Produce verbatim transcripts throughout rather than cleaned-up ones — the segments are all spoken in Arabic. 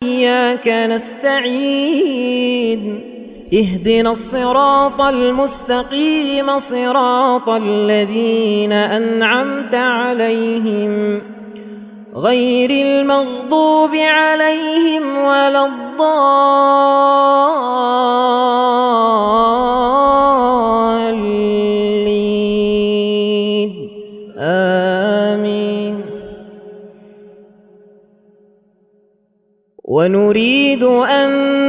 إياك نستعين اهدنا الصراط المستقيم صراط الذين أنعمت عليهم غير المغضوب عليهم ولا الضالين آمين. ونريد أن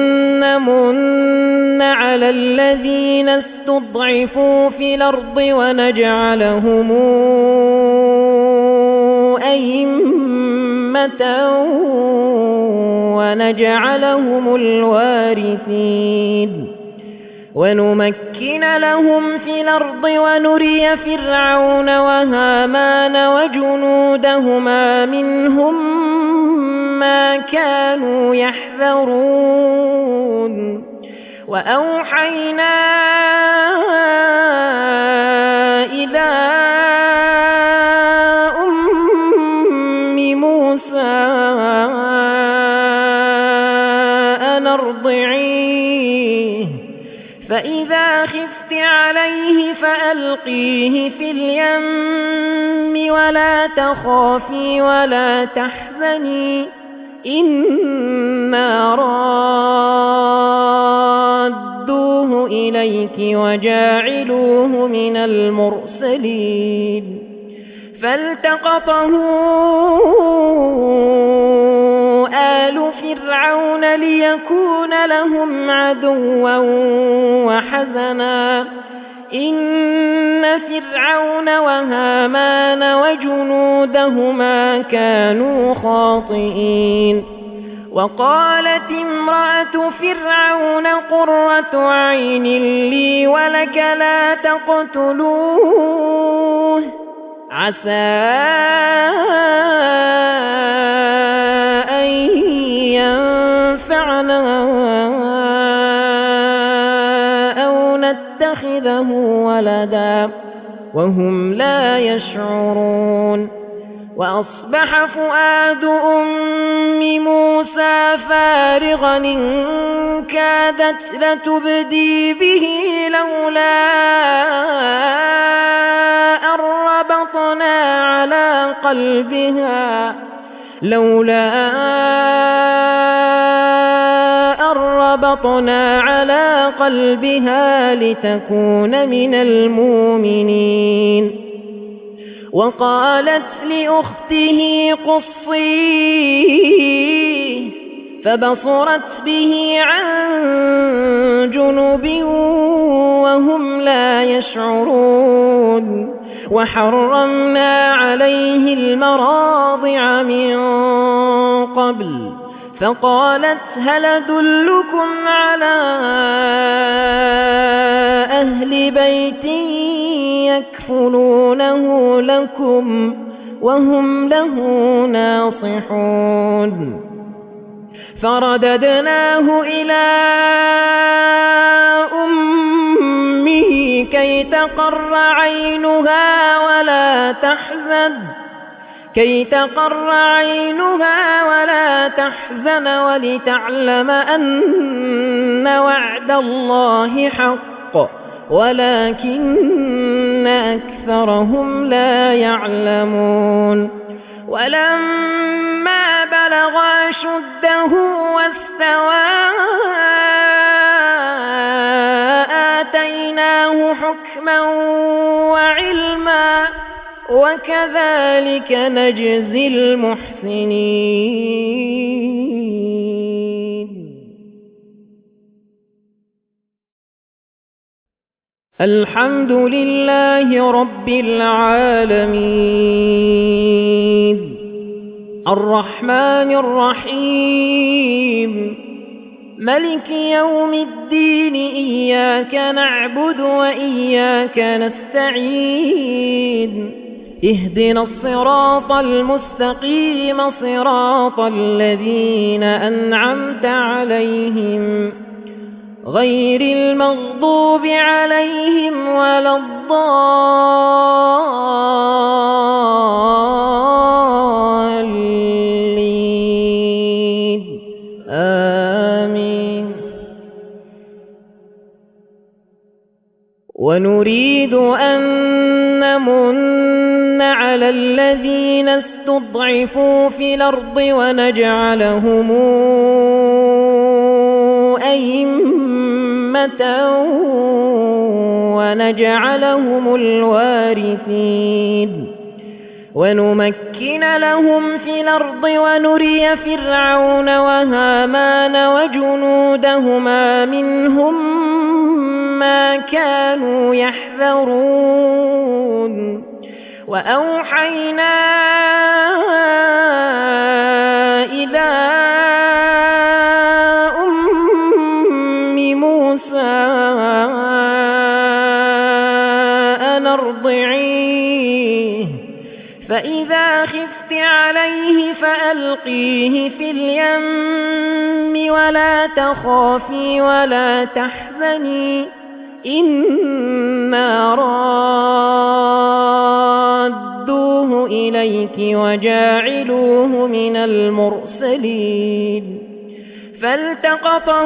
نمن على الذين استضعفوا في الأرض ونجعلهم أئمة ونجعلهم الوارثين ونمكن لهم في الأرض ونري فرعون وهامان وجنودهما منهم ما كانوا يحذرون. وأوحينا إلى أم موسى أن ارضعيه فإذا خفت عليه فألقيه في اليم ولا تخافي ولا تحزني إنا رادوه إليك وجاعلوه من المرسلين. فالتقطه آل فرعون ليكون لهم عدوا وحزنا إن فرعون وهامان وجنودهما كانوا خاطئين. وقالت امرأة فرعون قرة عين لي ولك لا تقتلوه عسى أن ينفعنا أو نتخذه ولدا وهم لا يشعرون. وأصبح فؤاد أم موسى فارغا إن كادت لتبدي به لولا أن ربطنا على قلبها لولا أن ربطنا على قلبها لتكون من المؤمنين. وقالت لأخته قصيه فبصرت به عن جنب وهم لا يشعرون. وحرمنا عليه المراضع من قبل فقالت هل أدلكم على أهل بيت يكفلونه لكم وهم له ناصحون. فرددناه إلى أمه كي تقر عينها ولا تحزن كي تقر عينها ولا تحزن ولتعلم أن وعد الله حق ولكن أكثرهم لا يعلمون. ولما بلغ أشده واستوى آتيناه حكما وعلما وكذلك نجزي المحسنين. الحمد لله رب العالمين الرحمن الرحيم ملك يوم الدين إياك نعبد وإياك نستعين اهدنا الصراط المستقيم صراط الذين أنعمت عليهم غير المغضوب عليهم ولا الضالين آمين. ونريد أن نمن على الذين استضعفوا في الأرض ونجعلهم أئمة ونجعلهم الوارثين ونمكن لهم في الأرض ونري فرعون وهامان وجنودهما منهم ما كانوا يحذرون وأوحينا إلى أم موسى أن ارضعيه فإذا خفت عليه فألقيه في اليم ولا تخافي ولا تحزني إنا رادوه إليك وجاعلوه من المرسلين فالتقطه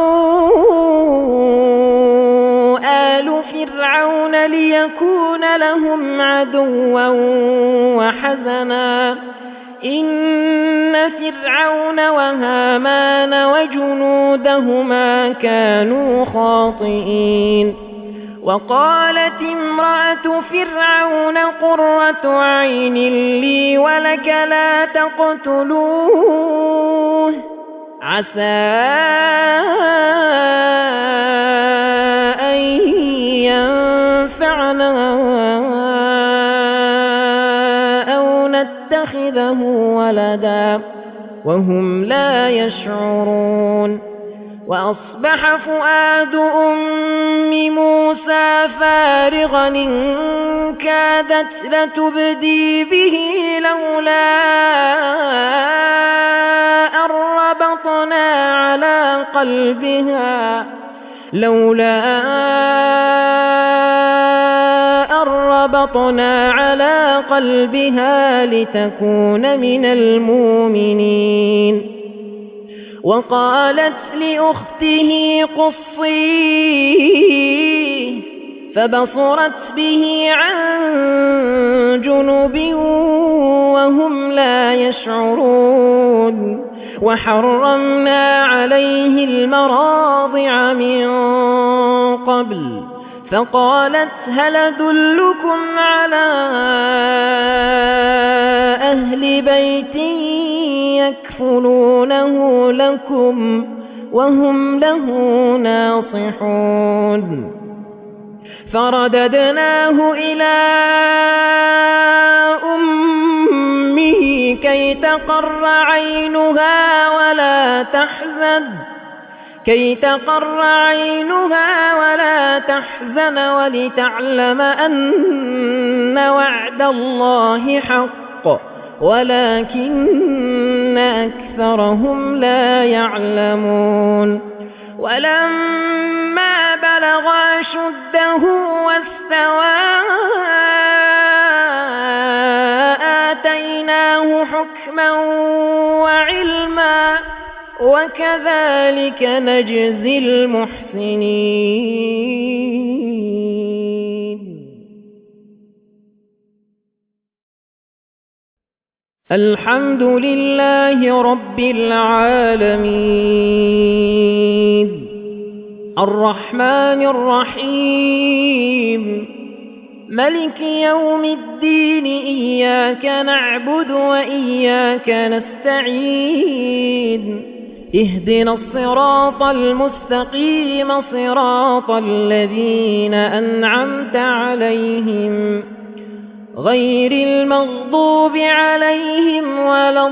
آل فرعون ليكون لهم عدوا وحزنا إن فرعون وهامان وجنودهما كانوا خاطئين وقالت امرأة فرعون قرة عين لي ولك لا تقتلوه عسى أن ينفعنا أو نتخذه ولدا وهم لا يشعرون وأصبح فؤاد أم موسى فارغا إن كادت لتبدي به لولا أن ربطنا على قلبها لولا أن ربطنا على قلبها لتكون من المؤمنين وقالت لأخته قصيه فبصرت به عن جنب وهم لا يشعرون وحرمنا عليه المراضع من قبل فقالت هل أدلكم على أهل بيت يكفلونه لكم وهم له ناصحون فرددناه إلى أمه كي تقر عينها ولا تحزن كي تقر عينها ولا تحزن ولتعلم أن وعد الله حق ولكن أكثرهم لا يعلمون ولما بلغ أشده واستوى آتيناه حكما وعلما وكذلك نجزي المحسنين الحمد لله رب العالمين الرحمن الرحيم ملك يوم الدين إياك نعبد وإياك نستعين اهدنا الصراط المستقيم صراط الذين أنعمت عليهم غير المغضوب عليهم ولا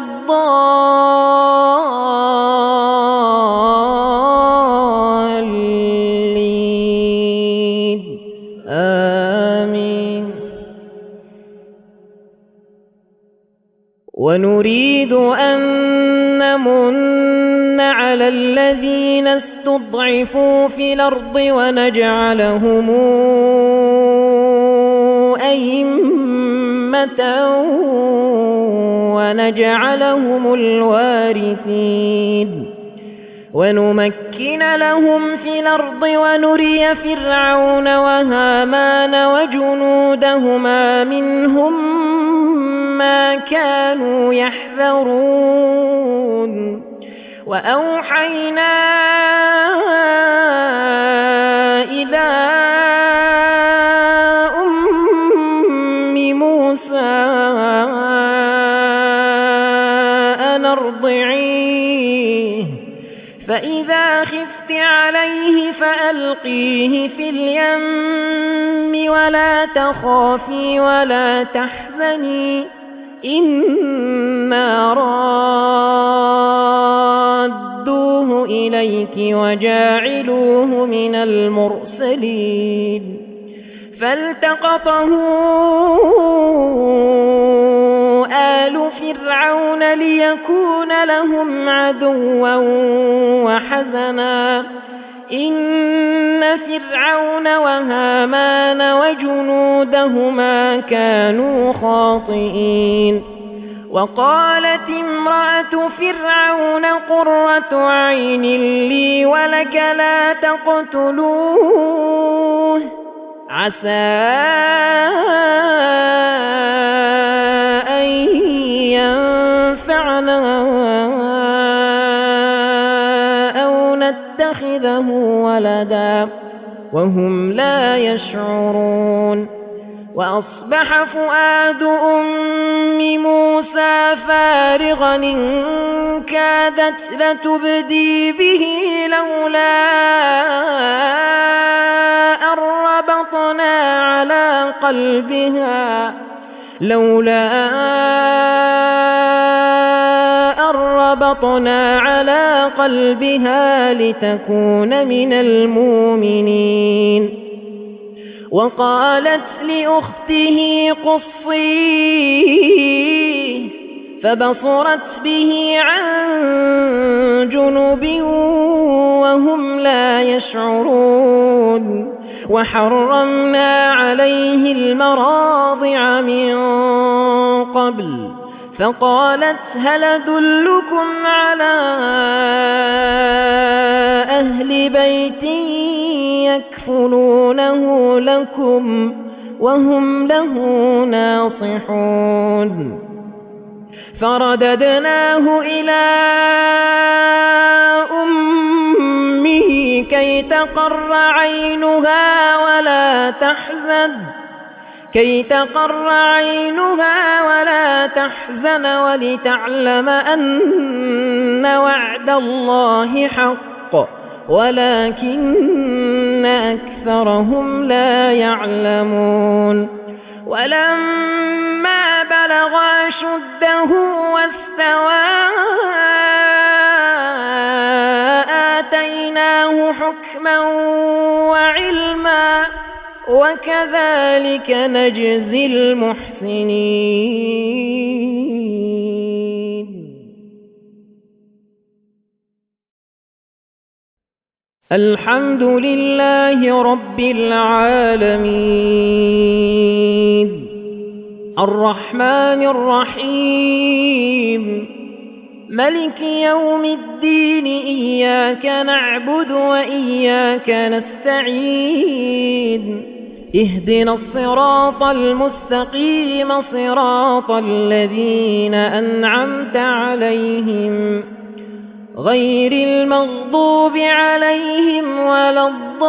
الضالين آمين ونريد أن نمن على الذين استضعفوا في الأرض ونجعلهم أئمة ونجعلهم الوارثين ونمكن لهم في الأرض ونري فرعون وهامان وجنودهما منهم ما كانوا يحذرون وأوحينا إلى أم موسى أن ارضعيه فإذا خفت عليه فألقيه في اليم ولا تخافي ولا تحزني إنا رادوه إليك وجاعلوه من المرسلين فالتقطه آل فرعون ليكون لهم عدوا وحزنا إن فرعون وهامان وجنودهما كانوا خاطئين وقالت امرأة فرعون قرة عين لي ولك لا تقتلوه عسى أن ينفعنا أو نتخذه ولدا وهم لا يشعرون وأصبح فؤاد أم موسى فارغا إن كادت لتبدي به لولا أن ربطنا على قلبها لولا أن ربطنا على قلبها لتكون من المؤمنين وقالت لأخته قصيه فبصرت به عن جنب وهم لا يشعرون وحرمنا عليه المراضع من قبل فقالت هل أدلكم على أهل بيت يكفلونه لكم وهم له ناصحون فرددناه إلى أمه كي تقر عينها ولا تحزن كي تقر عينها ولا تحزن ولتعلم أن وعد الله حق ولكن أكثرهم لا يعلمون ولما بلغ أشده واستوى آتيناه حكما وعلما وكذلك نجزي المحسنين الحمد لله رب العالمين الرحمن الرحيم ملك يوم الدين إياك نعبد وإياك نستعين اهدنا الصراط المستقيم صراط الذين أنعمت عليهم غير المغضوب عليهم ولا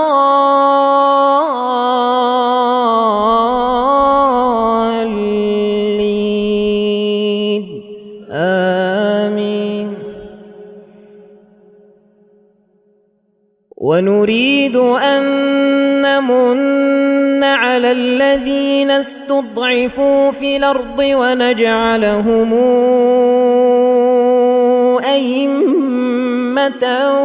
الضالين آمين ونريد أن نمن على الذين استضعفوا في الأرض ونجعلهم أئمة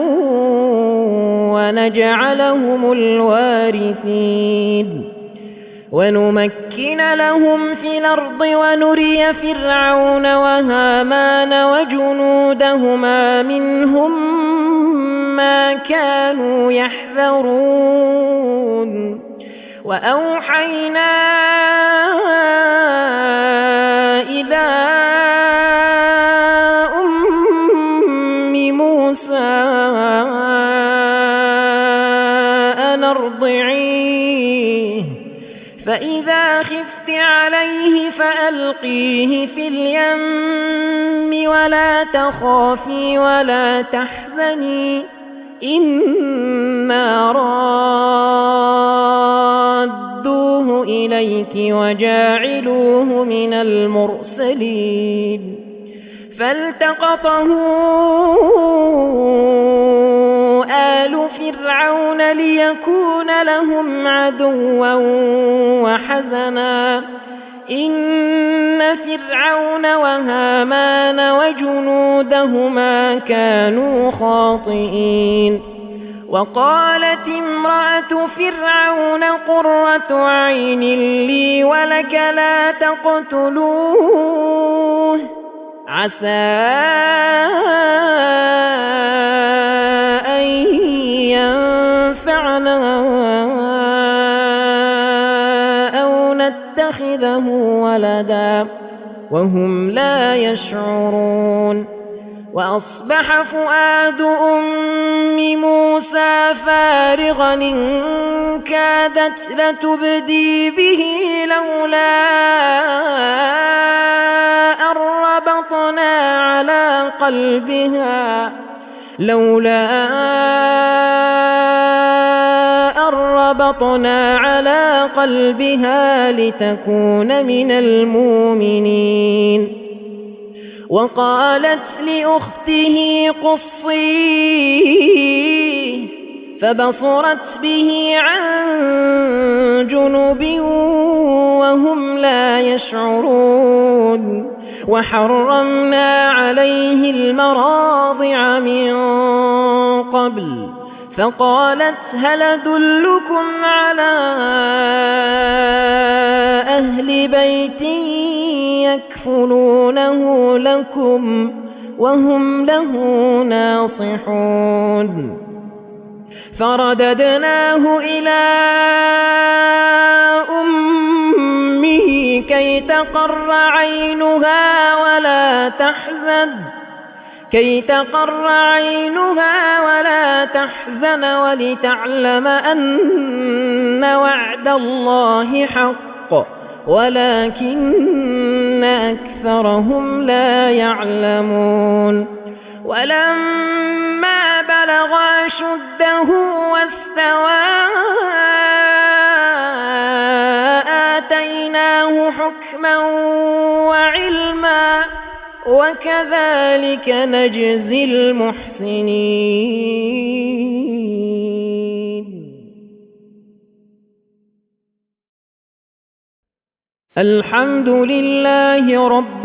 ونجعلهم الوارثين ونمكن لهم في الأرض ونري فرعون وهامان وجنودهما منهم ما كانوا يحذرون وأوحينا إلى أم موسى فإذا خفت عليه فألقيه في اليم ولا تخافي ولا تحزني إنا رادوه إليك وجاعلوه من المرسلين فالتقطه آل فرعون ليكون لهم عدوا وحزنا إن فرعون وهامان وجنودهما كانوا خاطئين وقالت امرأة فرعون قرة عين لي ولك لا تقتلوه عسى أن ينفعنا أو نتخذه ولدا وهم لا يشعرون وأصبح فؤاد أم موسى فارغا إن كادت لتبدي به لولا أن ربطنا على قلبها لولا أن ربطنا على قلبها لتكون من المؤمنين وقالت لأخته قصيه فبصرت به عن جنب وهم لا يشعرون وحرمنا عليه المراضع من قبل فقالت هل أدلكم على أهل بيت يكفلونه لكم وهم له ناصحون فرددناه إلى أمه كي تقر عينها ولا تحزن كي تقر عينها ولا تحزن ولتعلم أن وعد الله حق ولكن أكثرهم لا يعلمون ولما بلغ أشده واستوى آتيناه حكما وعلما وكذلك نجزي المحسنين الحمد لله رب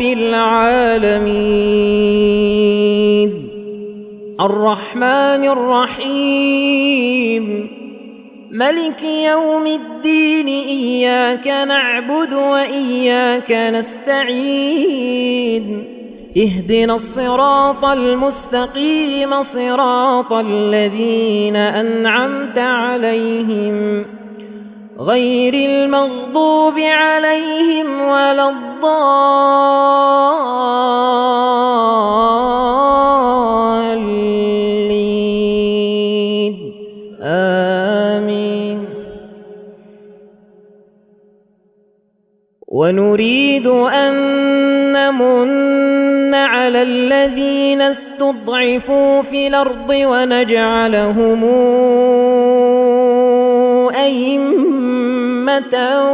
العالمين الرحمن الرحيم ملك يوم الدين إياك نعبد وإياك نستعين اهدنا الصراط المستقيم صراط الذين أنعمت عليهم غير المغضوب عليهم ولا الضالين آمين ونريد أن نمن على الذين استضعفوا في الأرض ونجعلهم أئمة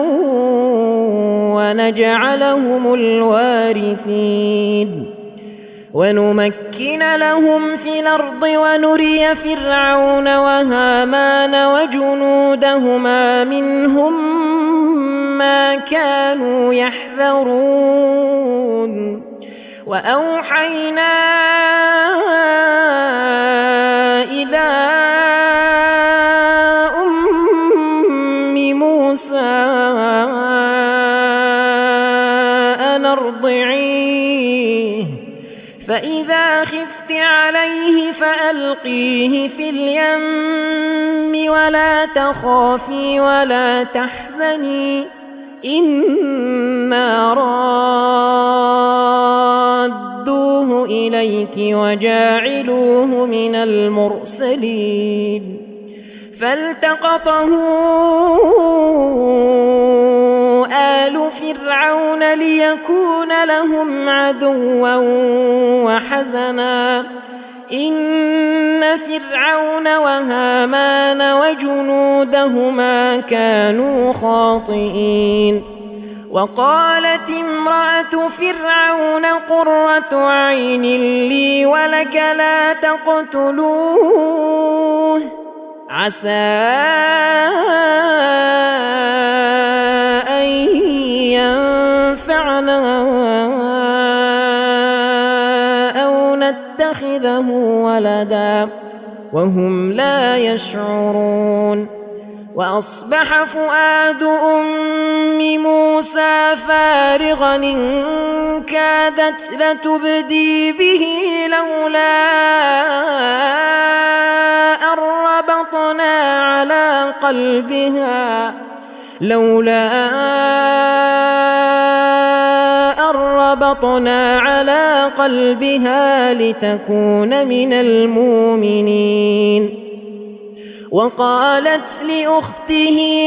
ونجعلهم الوارثين ونمكن لهم في الأرض ونري فرعون وهامان وجنودهما منهم ما كانوا يحذرون وأوحينا إلى أم موسى أن ارضعيه فإذا خفت عليه فألقيه في اليم ولا تخافي ولا تحزني إنا رادوه إليك وجاعلوه من المرسلين فالتقطه آل فرعون ليكون لهم عدوا وحزنا إن فرعون وهامان وجنودهما كانوا خاطئين وقالت امرأة فرعون قرة عين لي ولك لا تقتلوه عسى أن ينفعنا أو نتخذه ولدا وهم لا يشعرون وأصبح فؤاد أم موسى فارغا إن كادت لتبدي به لولا أن ربطنا على قلبها لولا أن ربطنا على قلبها لتكون من المؤمنين وقالت لأخته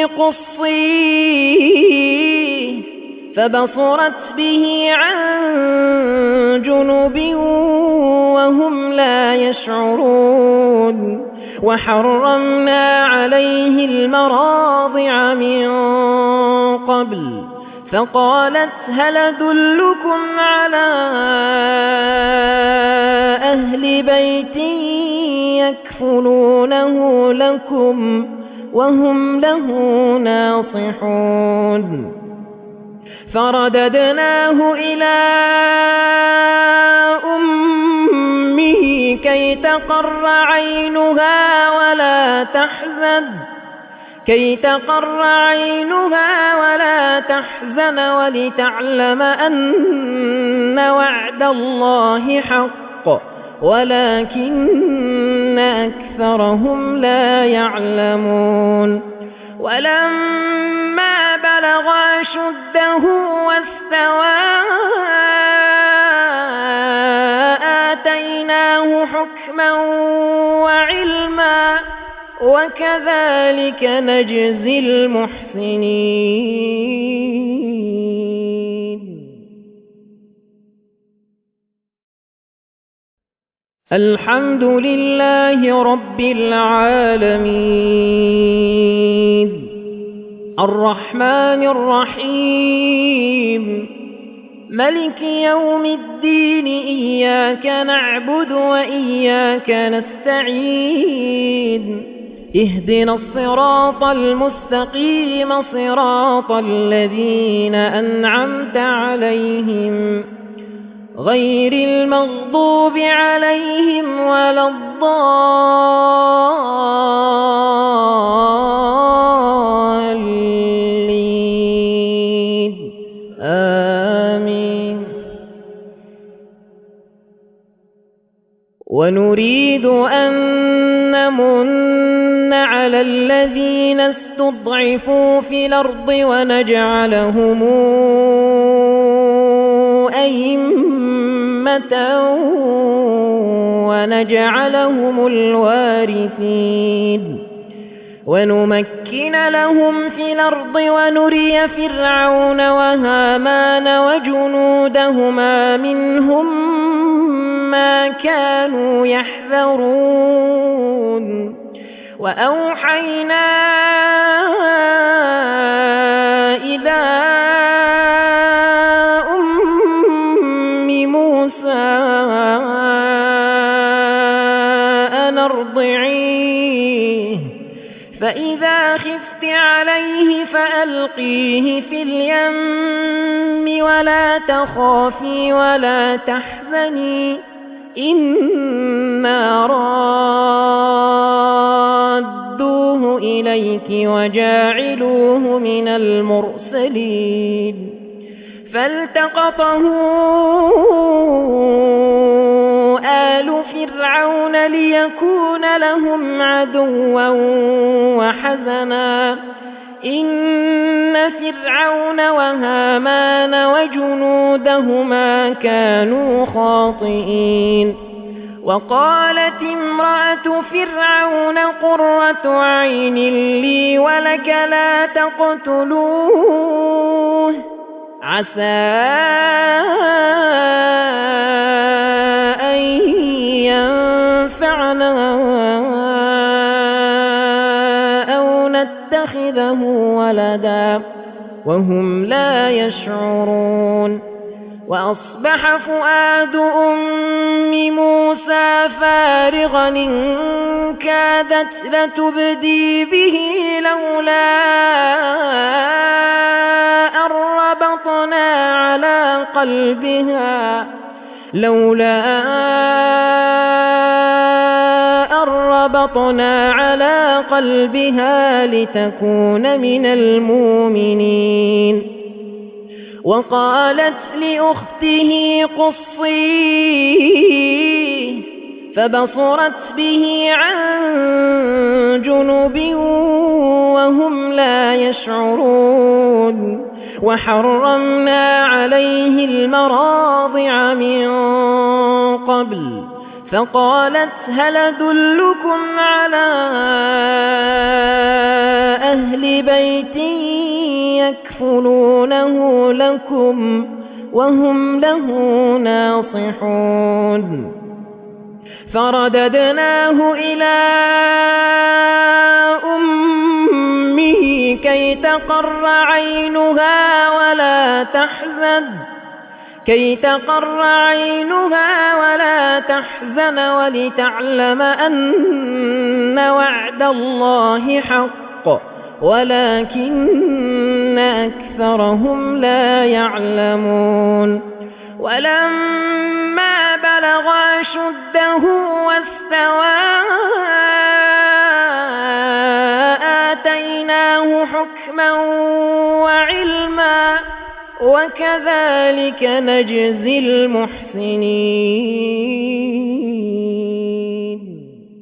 قصيه فبصرت به عن جنب وهم لا يشعرون وحرمنا عليه المراضع من قبل فقالت هل أدلكم على أهل بيت يكفلونه لكم وهم له ناصحون فرددناه إلى أمه كي تقر عينها ولا تحزن كي تقر عينها ولا تحزن ولتعلم أن وعد الله حق ولكن أكثرهم لا يعلمون ولما بلغ أشده واستوى آتيناه حكما وعلما وكذلك نجزي المحسنين الحمد لله رب العالمين الرحمن الرحيم ملك يوم الدين إياك نعبد وإياك نستعين اهدنا الصراط المستقيم صراط الذين أنعمت عليهم غير المغضوب عليهم ولا الضالين آمين ونريد أن نمن على الذين استضعفوا في الأرض ونجعلهم أئمة ونجعلهم الوارثين ونمكن لهم في الأرض ونري فرعون وهامان وجنودهما منهم ما كانوا يحذرون وأوحينا إلى أم موسى أن ارضعيه فإذا خفت عليه فألقيه في اليم ولا تخافي ولا تحزني إنا رادوه إليك وجاعلوه من المرسلين فالتقطه آل فرعون ليكون لهم عدوا وحزنا إن فرعون وهامان وجنودهما كانوا خاطئين وقالت امرأة فرعون قرة عين لي ولك لا تقتلوه عسى أن ينفعنا أو نتخذه ولدا وهم لا يشعرون وأصبح فؤاد أم موسى فارغا إن كادت لتبدي به لولا أن ربطنا على قلبها لولا أن ربطنا على قلبها لتكون من المؤمنين وقالت لأخته قصيه فبصرت به عن جنب وهم لا يشعرون وحرمنا عليه المراضع من قبل فقالت هل أدلكم على أهل بيت يكفلونه لكم وهم له ناصحون فرددناه إلى أمه كي تقر عينها ولا تحزن كي تقر عينها ولا تحزن ولتعلم أن وعد الله حق ولكن أكثرهم لا يعلمون ولما بلغ أشده واستوى آتيناه حكما وعلما وكذلك نجزي المحسنين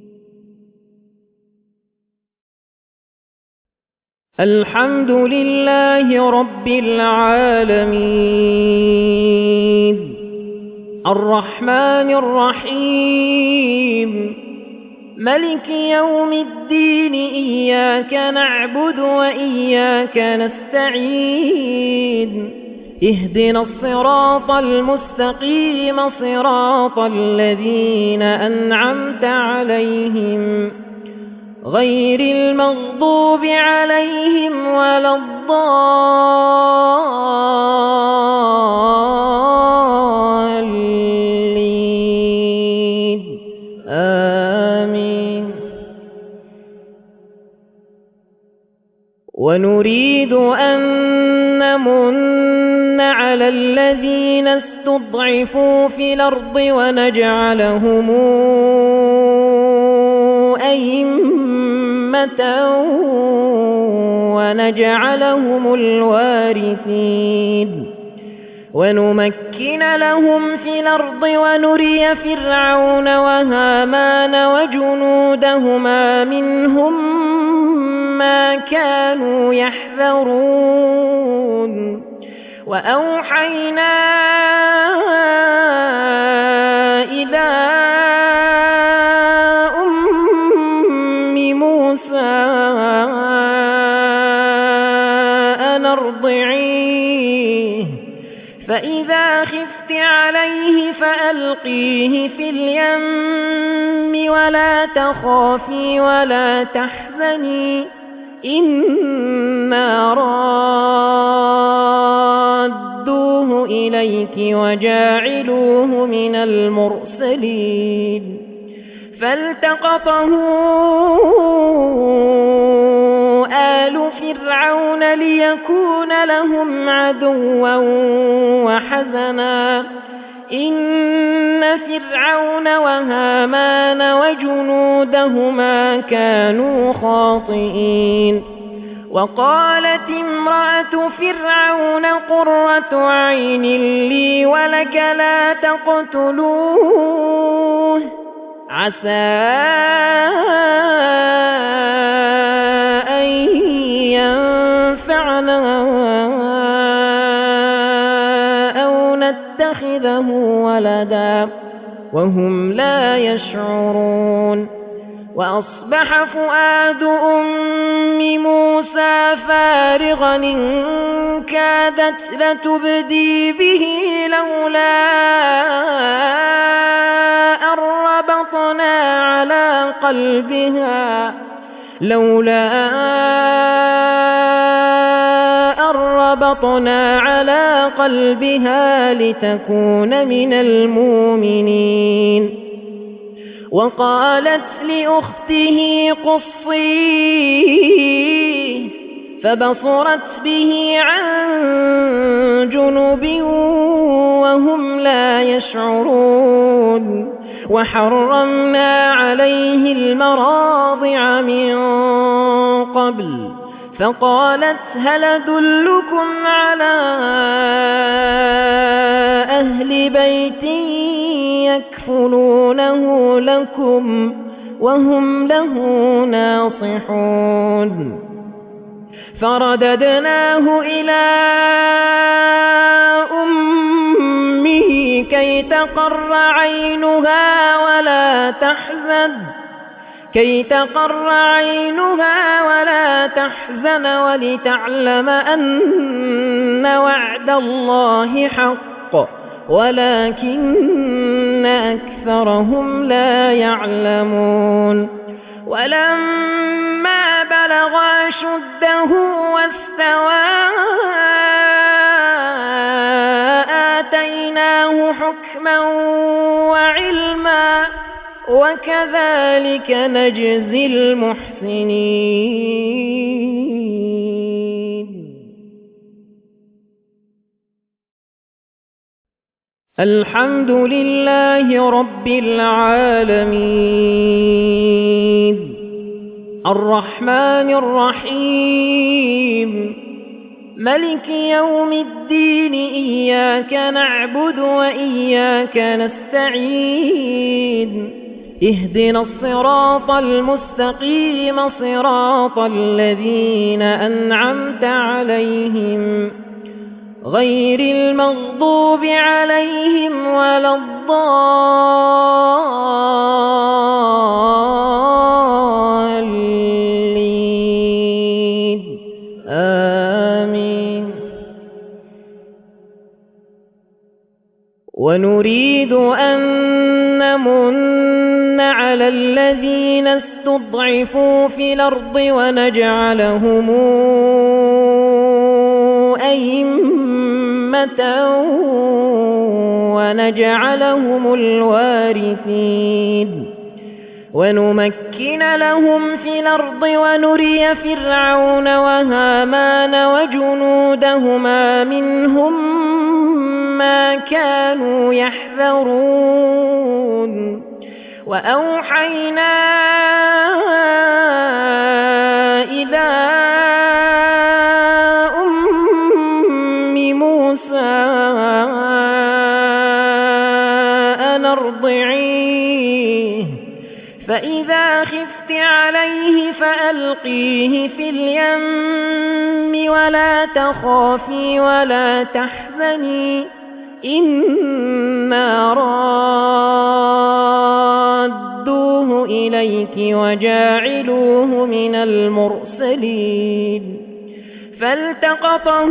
الحمد لله رب العالمين الرحمن الرحيم ملك يوم الدين إياك نعبد وإياك نستعين اهدنا الصراط المستقيم صراط الذين أنعمت عليهم غير المغضوب عليهم ولا الضالين آمين ونريد أن نمن على الذين استضعفوا في الأرض ونجعلهم أئمة ونجعلهم الوارثين ونمكن لهم في الأرض ونري فرعون وهامان وجنودهما منهم ما كانوا يحذرون وأوحينا إلى أم موسى أن ارضعيه فإذا خفت عليه فألقيه في اليم ولا تخافي ولا تحزني إنا رادوه إليك وجاعلوه من المرسلين فالتقطه آل فرعون ليكون لهم عدوا وحزنا إن فرعون وهامان وجنودهما كانوا خاطئين وقالت امرأة فرعون قرة عين لي ولك لا تقتلوه عسى أن ينفعنا أو نتخذه ولدا وهم لا يشعرون وأصبح فؤاد أم موسى فارغا إن كادت لتبدي به لولا أن ربطنا على قلبها لولا أن ربطنا على قلبها لتكون من المؤمنين وقالت لأخته قصيه فبصرت به عن جنب وهم لا يشعرون وحرمنا عليه المراضع من قبل فقالت هل أدلكم على أهل بيت يكفلونه لكم وهم له ناصحون فرددناه إلى أمه كي تقر عينها ولا تحزن كي تقر عينها ولا تحزن ولتعلم أن وعد الله حق ولكن أكثرهم لا يعلمون ولما بلغ أشده واستوى آتيناه حكما وعلما وكذلك نجزي المحسنين الحمد لله رب العالمين الرحمن الرحيم ملك يوم الدين إياك نعبد وإياك نستعين اهدنا الصراط المستقيم صراط الذين أنعمت عليهم غير المغضوب عليهم ولا الضالين آمين ونريد أن نمن على الذين استضعفوا في الأرض ونجعلهم أئمة ونجعلهم الوارثين ونمكن لهم في الأرض ونري فرعون وهامان وجنودهما منهم ما كانوا يحذرون وأوحينا إلى أم موسى أن ارضعيه فإذا خفت عليه فألقيه في اليم ولا تخافي ولا تحزني إنا رادوه إليك وجاعلوه من المرسلين فالتقطه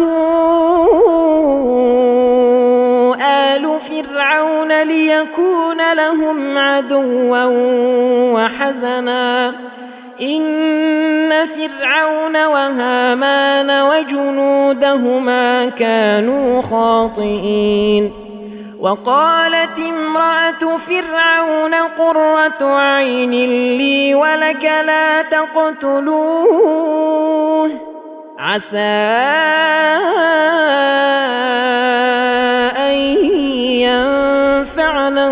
آل فرعون ليكون لهم عدوا وحزنا إن فرعون وهامان وجنودهما كانوا خاطئين وقالت امرأة فرعون قرة عين لي ولك لا تقتلوه عسى أن ينفعنا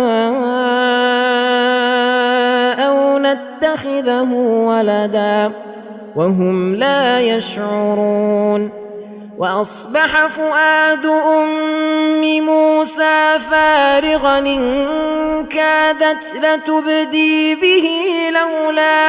أو نتخذه ولدا وهم لا يشعرون وأصبح فؤاد أم موسى فارغا إن كادت لتبدي به لولا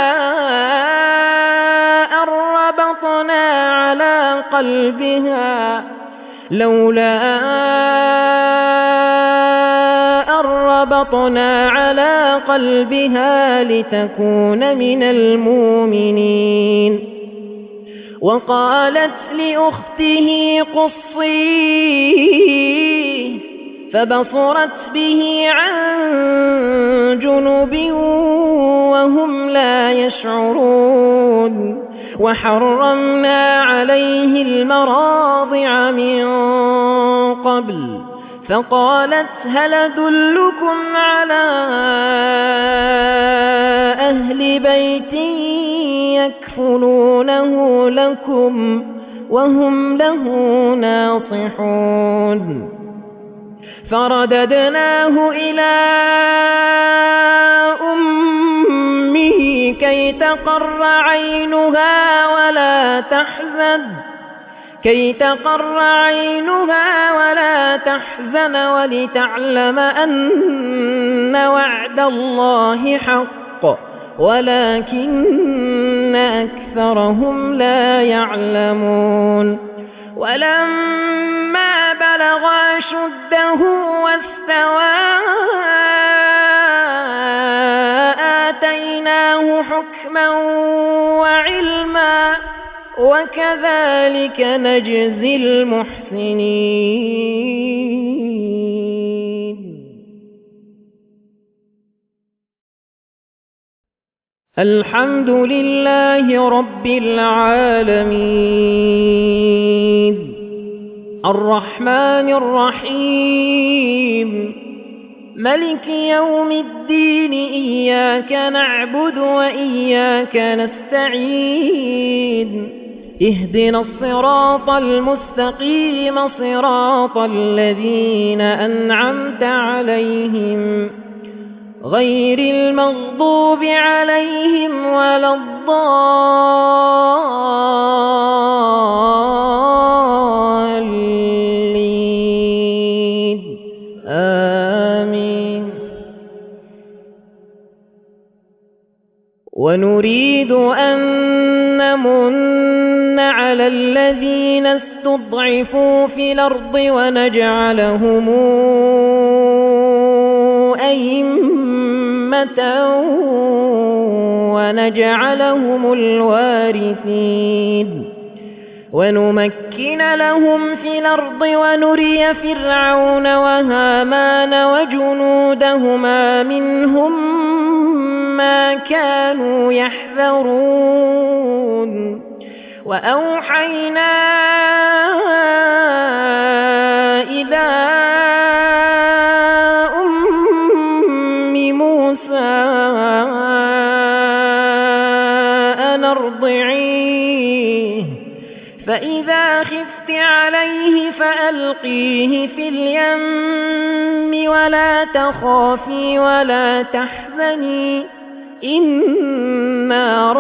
أن ربطنا على قلبها لولا أن أن ربطنا على قلبها لتكون من المؤمنين وقالت لأخته قصيه فبصرت به عن جنب وهم لا يشعرون وحرمنا عليه المراضع من قبل فقالت هل أدلكم على أهل بيت يكفلونه لكم وهم له ناصحون فرددناه إلى أمه كي تقر عينها ولا تحزن كي تقر عينها ولا تحزن ولتعلم أن وعد الله حق ولكن أكثرهم لا يعلمون ولما بلغ أشده واستوى آتيناه حكما وعلما وكذلك نجزي المحسنين. الحمد لله رب العالمين الرحمن الرحيم ملك يوم الدين إياك نعبد وإياك نستعين اهدنا الصراط المستقيم صراط الذين أنعمت عليهم غير المغضوب عليهم ولا الضالين آمين. ونريد أن نمن على الذين استضعفوا في الأرض ونجعلهم أئمة ونجعلهم الوارثين ونمكن لهم في الأرض ونري فرعون وهامان وجنودهما منهم ما كانوا يحذرون وأوحينا إلى أم موسى أن أرضعيه فإذا خفت عليه فألقيه في اليم ولا تخافي ولا تحزني إنا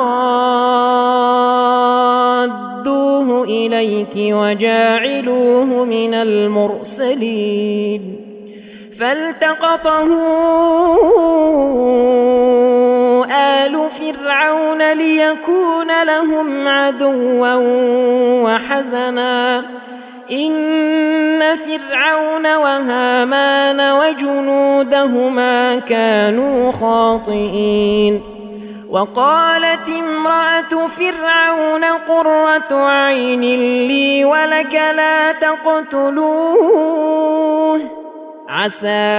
رادوه إليك وجاعلوه من المرسلين فالتقطه آل فرعون ليكون لهم عدوا وحزنا إن فرعون وهامان وجنودهما كانوا خاطئين وقالت امرأة فرعون قرة عين لي ولك لا تقتلوه عسى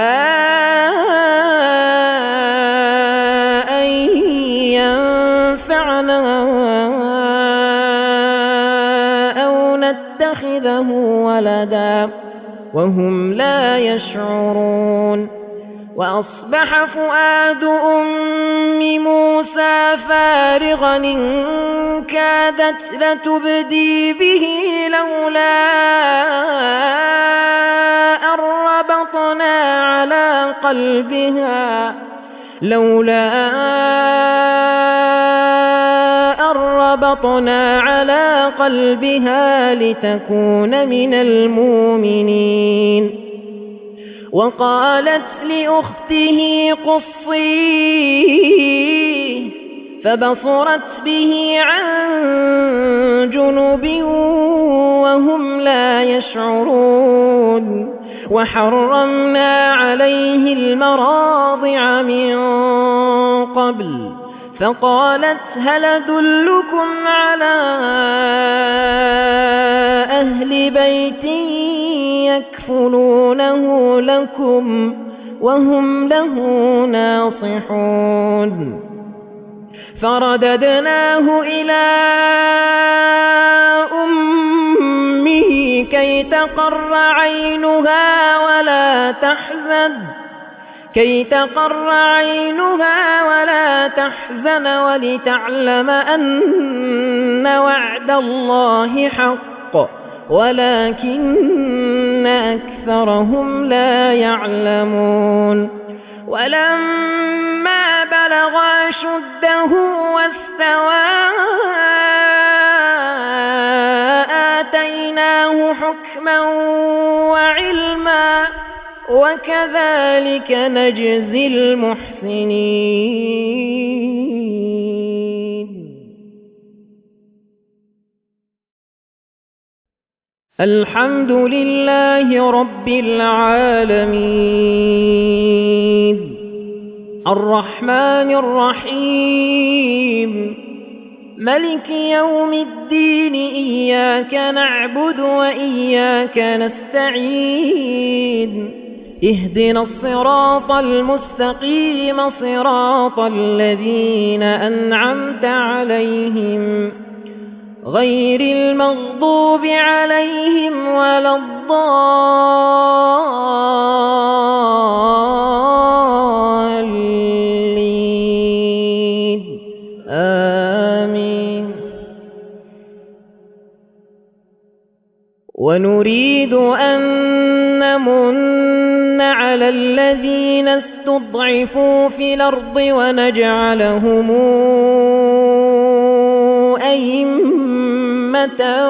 أن ينفعنا أو نتخذه ولدا وهم لا يشعرون وأصبح فؤاد أم موسى فارغا إن كادت لتبدي به لولا أن ربطنا على قلبها لولا أن ربطنا على قلبها لتكون من المؤمنين وقالت لأخته قصيه فبصرت به عن جنب وهم لا يشعرون وحرمنا عليه المراضع من قبل فقالت هل أدلكم على أهل بيت يكفلونه لكم وهم له ناصحون فرددناه إلى أمه كي تقر عينها ولا تحزن كي تقر عينها ولا تحزن ولتعلم أن وعد الله حق ولكن أكثرهم لا يعلمون ولما بلغ أشده واستوى آتيناه حكما وعلما وكذلك نجزي المحسنين. الحمد لله رب العالمين الرحمن الرحيم ملك يوم الدين إياك نعبد وإياك نستعين اهدنا الصراط المستقيم صراط الذين أنعمت عليهم غير المغضوب عليهم ولا الضالين آمين. ونريد أن نمن على الذين استضعفوا في الأرض ونجعلهم أئمة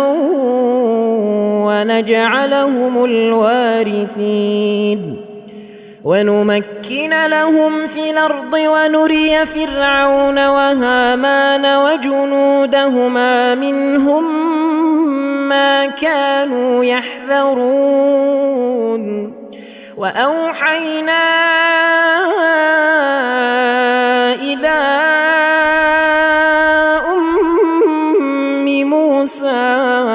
ونجعلهم الوارثين ونمكن لهم في الأرض ونري فرعون وهامان وجنودهما منهم ما كانوا يحذرون وأوحينا إلى أم موسى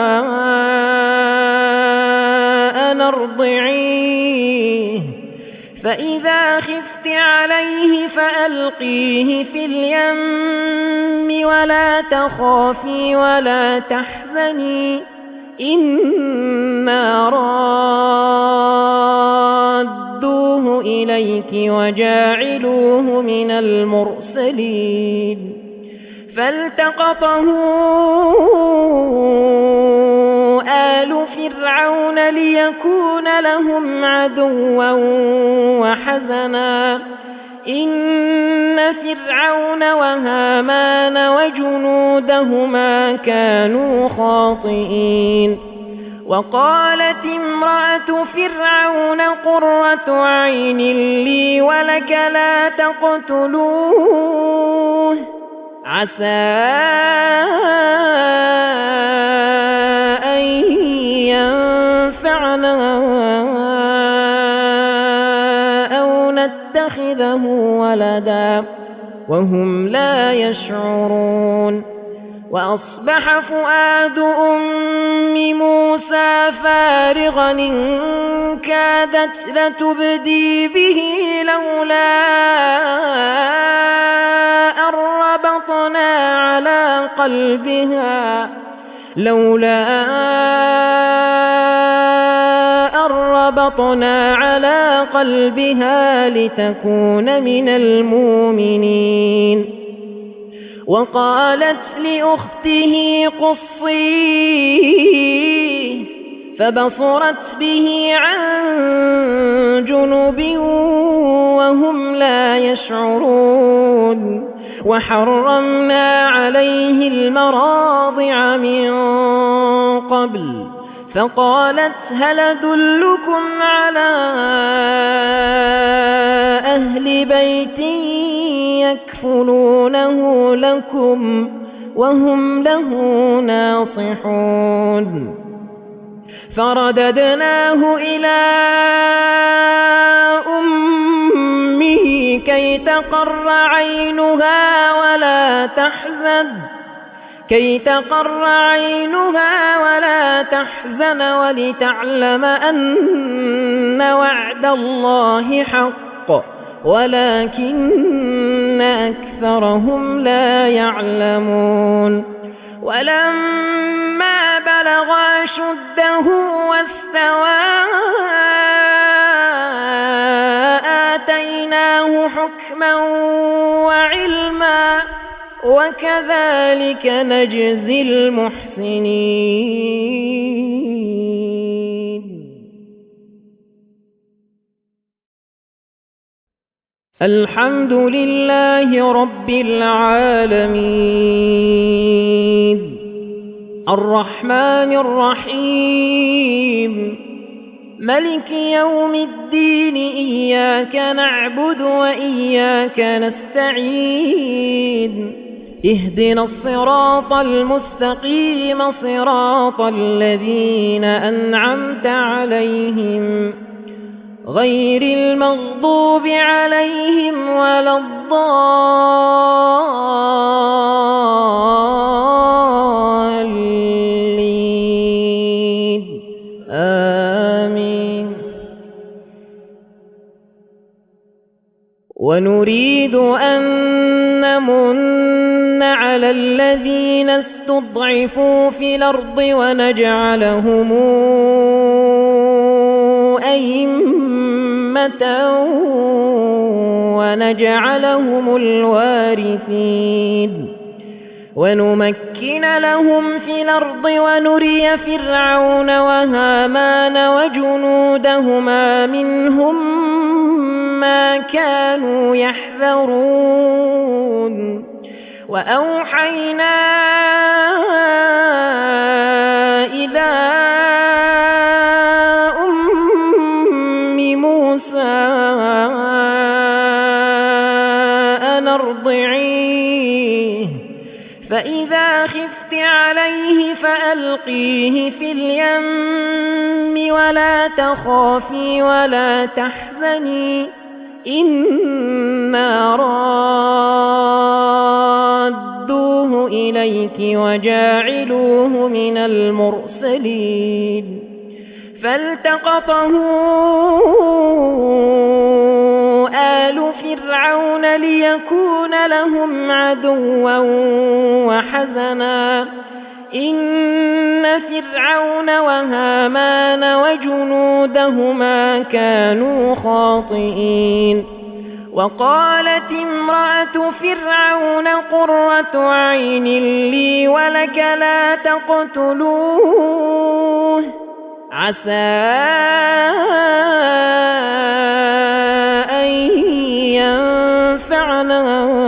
أن أرضعيه فإذا خفت عليه فألقيه في اليم ولا تخافي ولا تحزني إنا رادوه إليك وجاعلوه من المرسلين فالتقطه آل فرعون ليكون لهم عدوا وحزنا إن فرعون وهامان وجنودهما كانوا خاطئين وقالت امرأة فرعون قرة عين لي ولك لا تقتلوه عسى أن ينفعنا أو نتخذه ولدا وهم لا يشعرون وأصبح فؤاد أم موسى فارغا إن كادت لتبدي به لولا أن ربطنا على قلبها لولا أن ربطنا على قلبها لتكون من المؤمنين وقالت لأخته قصيه فبصرت به عن جنب وهم لا يشعرون وحرمنا عليه المراضع من قبل فقالت هل أدلكم على أهل بيت يكفلونه لكم وهم له ناصحون فرددناه إلى أمه كي تقر عينها ولا تحزن كي تقر عينها ولا تحزن ولتعلم أن وعد الله حق ولكن أكثرهم لا يعلمون ولما بلغ أشده واستوى آتيناه حكما وعلما وكذلك نجزي المحسنين. الحمد لله رب العالمين الرحمن الرحيم ملك يوم الدين إياك نعبد وإياك نستعين اهدنا الصراط المستقيم صراط الذين أنعمت عليهم غير المغضوب عليهم ولا الضالين آمين. ونريد أن نمن على الذين استضعفوا في الأرض ونجعلهم أئمة ونجعلهم الوارثين ونمكن لهم في الأرض ونري فرعون وهامان وجنودهما منهم ما كانوا يحذرون وأوحينا إلى أم موسى أن أرضعيه فإذا خفت عليه فألقيه في اليم ولا تخافي ولا تحزني إنا رادوه إليك وجاعلوه من المرسلين. فالتقطه آل فرعون ليكون لهم عدوا وحزنا إن فرعون وهامان وجنودهما كانوا خاطئين. وقالت امرأة فرعون قرة عين لي ولك لا تقتلوه عسى أن ينفعنا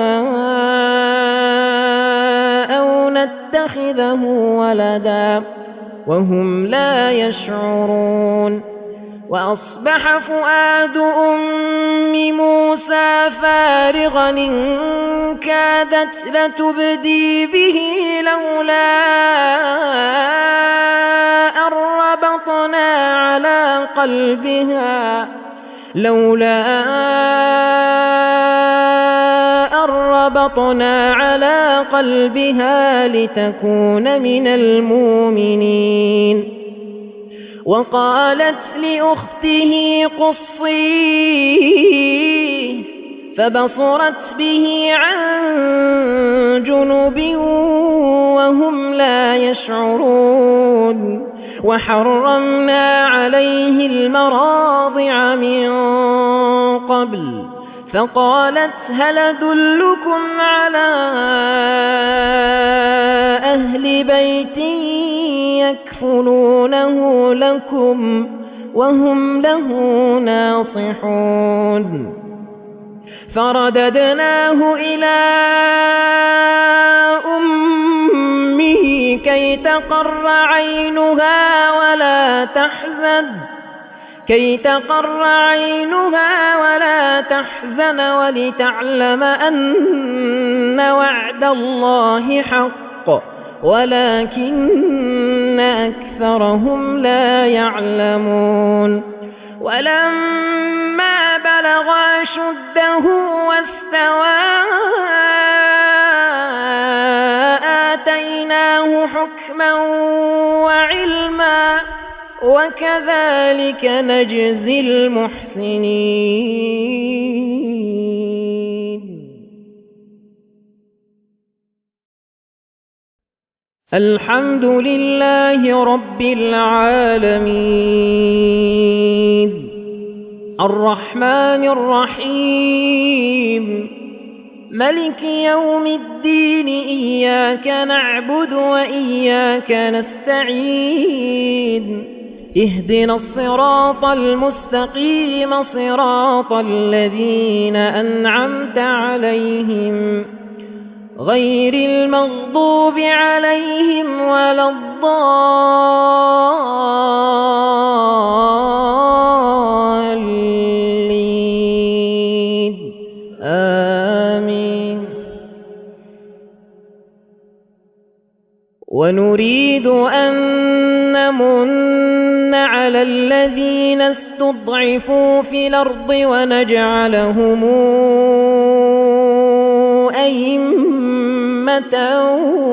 أو نتخذه ولدا وهم لا يشعرون. وأصبح فؤاد أم موسى فارغا إن كادت لتبدي به لولا أن ربطنا على قلبها لولا أن ربطنا على قلبها لتكون من المؤمنين. وقالت لأخته قصيه فبصرت به عن جنب وهم لا يشعرون. وحرمنا عليه المراضع من قبل فقالت هل أدلكم على أهل بيت يكفلونه لكم وهم له ناصحون. فرددناه إلى أمه كي تقر عينها ولا تحزن كي تقر عينها ولا تحزن ولتعلم أن وعد الله حق ولكن أكثرهم لا يعلمون ولما بلغ أشده واستوى آتيناه حكما وعلما وكذلك نجزي المحسنين. الحمد لله رب العالمين الرحمن الرحيم ملك يوم الدين إياك نعبد وإياك نستعين اهدنا الصراط المستقيم صراط الذين أنعمت عليهم غير المغضوب عليهم ولا الضالين آمين. ونريد أن نمن على الذين استضعفوا في الأرض ونجعلهم أئمة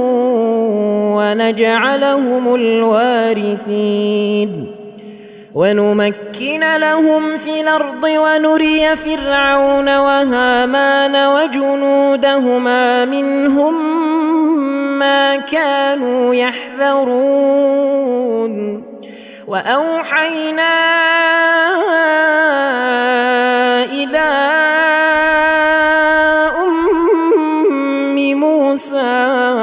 ونجعلهم الوارثين ونمكن لهم في الأرض ونري فرعون وهامان وجنودهما منهم ما كانوا يحذرون وأوحينا إلى أم موسى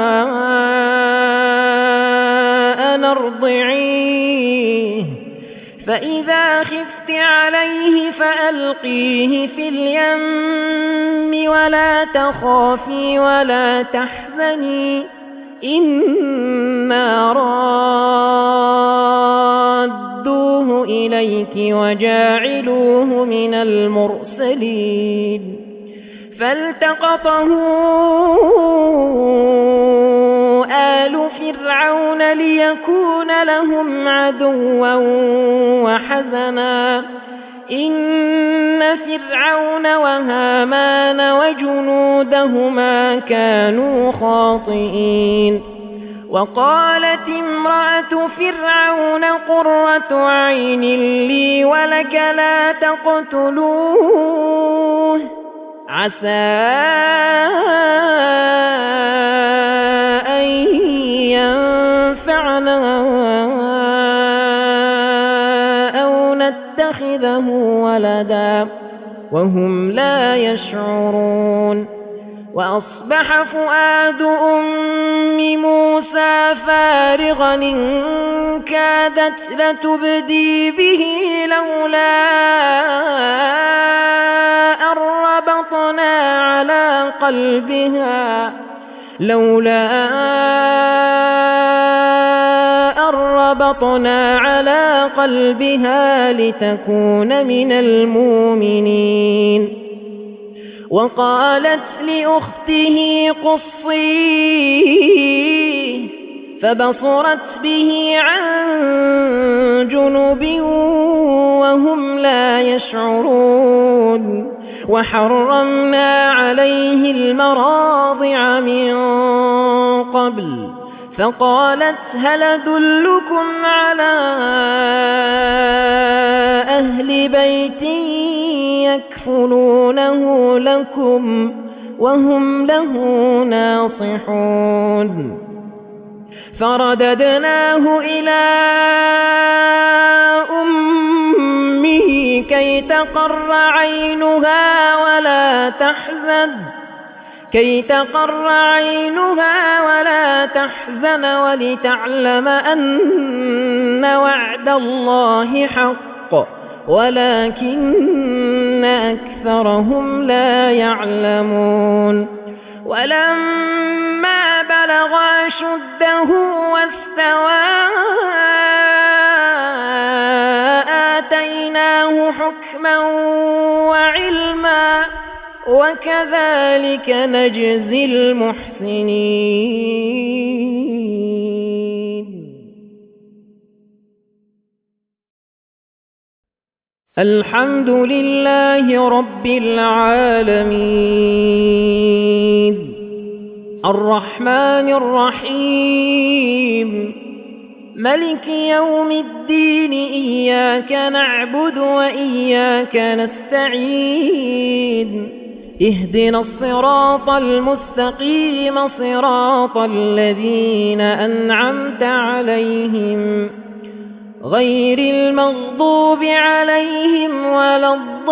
أن أرضعيه فإذا خفت عليه فألقيه في اليم ولا تخافي ولا تحزني إنا رادوه إليك وجاعلوه من المرسلين فالتقطه آل فرعون ليكون لهم عدوا وحزنا إن فرعون وهامان وجنودهما كانوا خاطئين وقالت امرأة فرعون قرة عين لي ولك لا تقتلوه عسى أن ينفعنا أو نتخذه ولدا وهم لا يشعرون. وأصبح فؤاد أم موسى فارغا إن كادت لتبدي به لولا أن ربطنا على قلبها لولا أن ربطنا على قلبها لتكون من المؤمنين. وقالت لأخته قصيه فبصرت به عن جنب وهم لا يشعرون. وحرمنا عليه المراضع من قبل فقالت هل أدلكم على أهل بيت يكفلونه لكم وهم له ناصحون. فرددناه إلى أمه كي تقر عينها ولا تحزن كي تقر عينها ولا تحزن ولتعلم أن وعد الله حق ولكن أكثرهم لا يعلمون. ولما بلغ أشده واستوى آتيناه حكما وعلما وكذلك نجزي المحسنين. الحمد لله رب العالمين الرحمن الرحيم ملك يوم الدين إياك نعبد وإياك نستعين اهدنا الصراط المستقيم صراط الذين أنعمت عليهم غير المغضوب عليهم ولا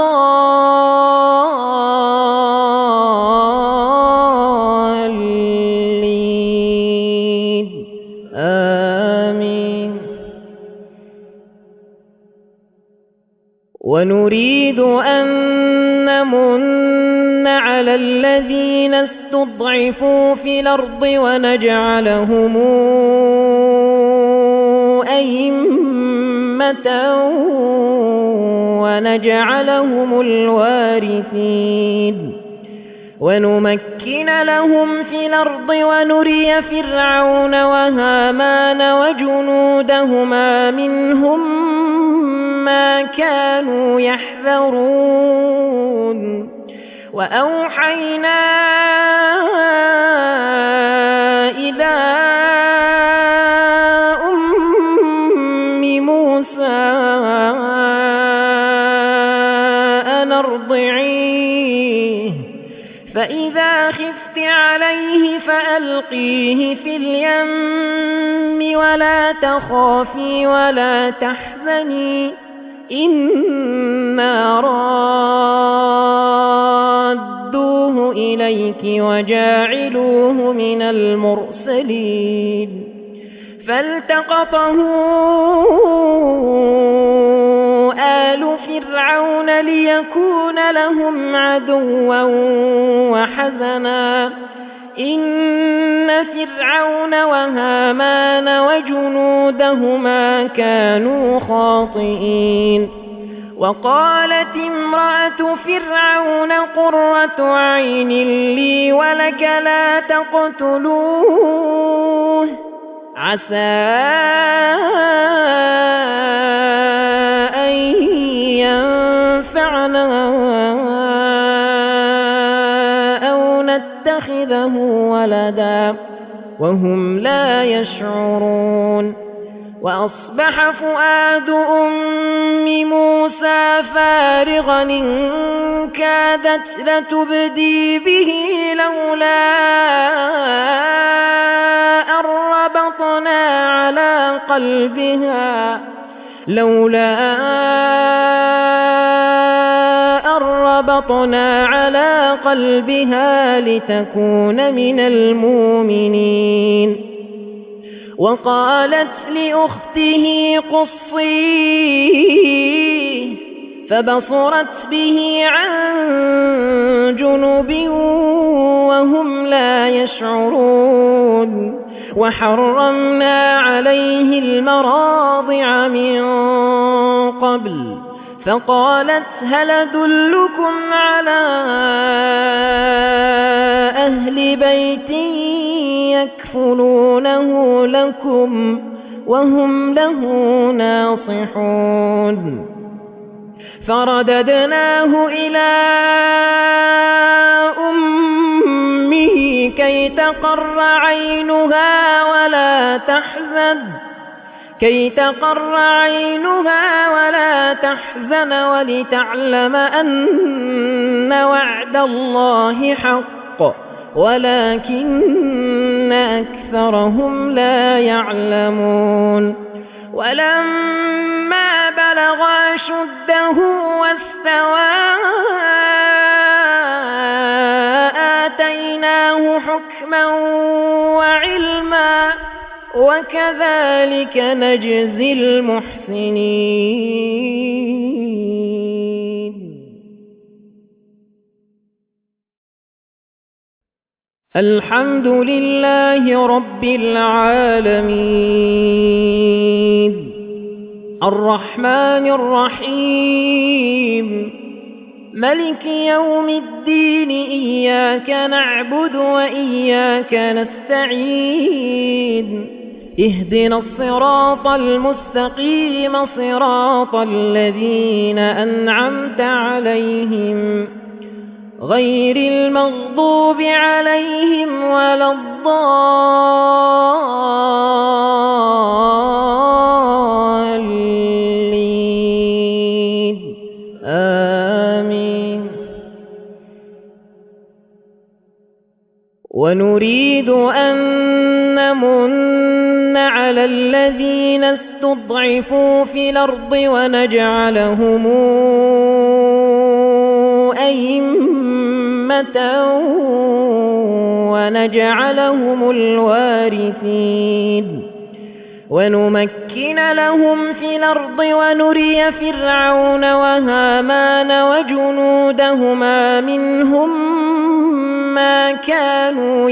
الضالين آمين. ونريد أن نمن على الذين استضعفوا في الأرض ونجعلهم أئمة ونجعلهم الوارثين ونمكن لهم في الأرض ونري فرعون وهامان وجنودهما منهم ما كانوا يحذرون وأوحينا إلى أم موسى أن أرضعيه فإذا خفت عليه فألقيه في اليم ولا تخافي ولا تحزني إنا رادوه إليك وجاعلوه من المرسلين فالتقطه آل فرعون ليكون لهم عدوا وحزنا إن فرعون وهامان وجنودهما كانوا خاطئين وقالت امرأة فرعون قرة عين لي ولك لا تقتلوه عسى أن ينفعنا أو نتخذه ولدا وهم لا يشعرون وأصبح فؤاد أم موسى فارغا إن كادت لتبدي به لولا أن ربطنا على قلبها لولا أن ربطنا على قلبها لتكون من المؤمنين وقالت لأخته قصيه فبصرت به عن جنب وهم لا يشعرون وحرمنا عليه المراضع من قبل فقالت هل أدلكم على أهل بيت يكفلونه لكم وهم له ناصحون فرددناه إلى أمه كي تقر عينها ولا تحزن كي تقر عينها ولا تحزن ولتعلم أن وعد الله حق ولكن أكثرهم لا يعلمون ولما بلغ أشده واستوى آتيناه حكما وعلما وكذلك نجزي المحسنين. الحمد لله رب العالمين الرحمن الرحيم ملك يوم الدين إياك نعبد وإياك نستعين اهدنا الصراط المستقيم صراط الذين أنعمت عليهم غير المغضوب عليهم ولا الضالين آمين. ونريد أن نمن على الذين استضعفوا في الأرض ونجعلهم أئمة ونجعلهم الوارثين ونمكن لهم في الأرض ونري فرعون وهامان وجنودهما منهم ما كانوا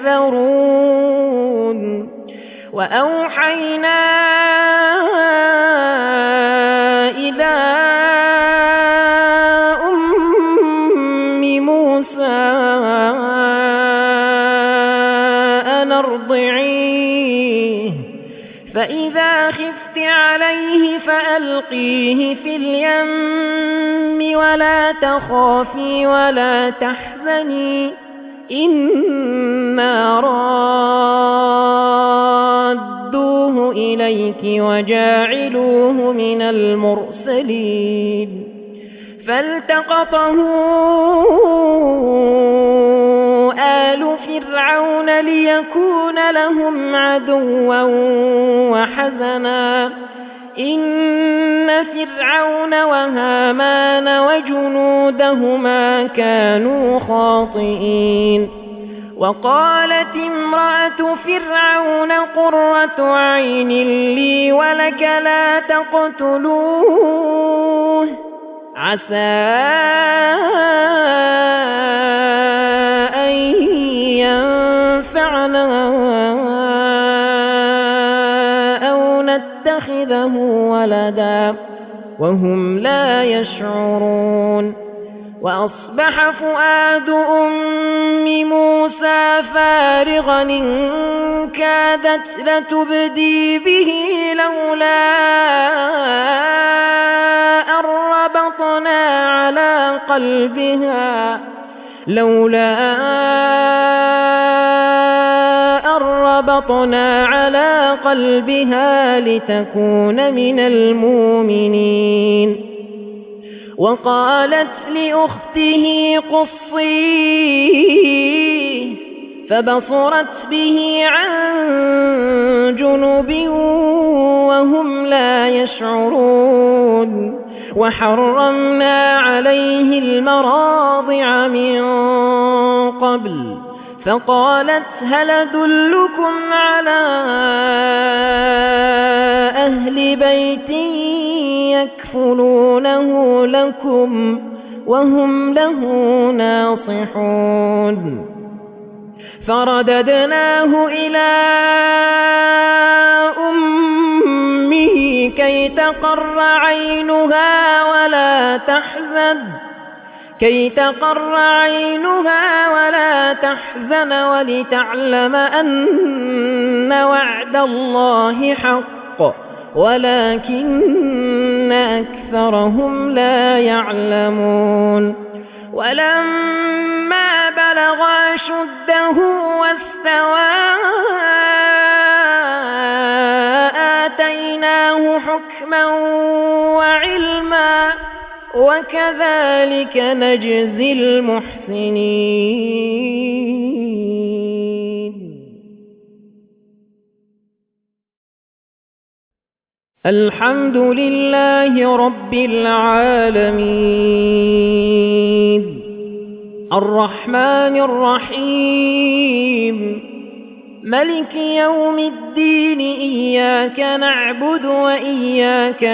يحذرون. وأوحينا إلى أم موسى أن ارضعيه فإذا خفت عليه فألقيه في اليم ولا تخافي ولا تحزني إنا رادوه إليك وجاعلوه من المرسلين. فالتقطه آل فرعون ليكون لهم عدوا وحزنا إن فرعون وهامان وجنودهما كانوا خاطئين. وقالت امرأة فرعون قرة عين لي ولك لا تقتلوه عسى أن ينفعنا أو نتخذه ولدا وهم لا يشعرون. وأصبح فؤاد أم موسى فارغا إن كادت لتبدي به لولا أن ربطنا على قلبها لولا أن ربطنا على قلبها لتكون من المؤمنين. وقالت لأخته قصيه فبصرت به عن جنب وهم لا يشعرون. وحرمنا عليه المراضع من قبل فقالت هل أدلكم على أهل بيت يكفلونه لكم وهم له ناصحون. فرددناه إلى أمه كي تقر عينها ولا تحزن كي تقر عينها ولا تحزن ولتعلم أن وعد الله حق ولكن أكثرهم لا يعلمون. ولما بلغ أشده واستوى آتيناه حكما وعلما وكذلك نجزي المحسنين. الحمد لله رب العالمين الرحمن الرحيم ملك يوم الدين إياك نعبد وإياك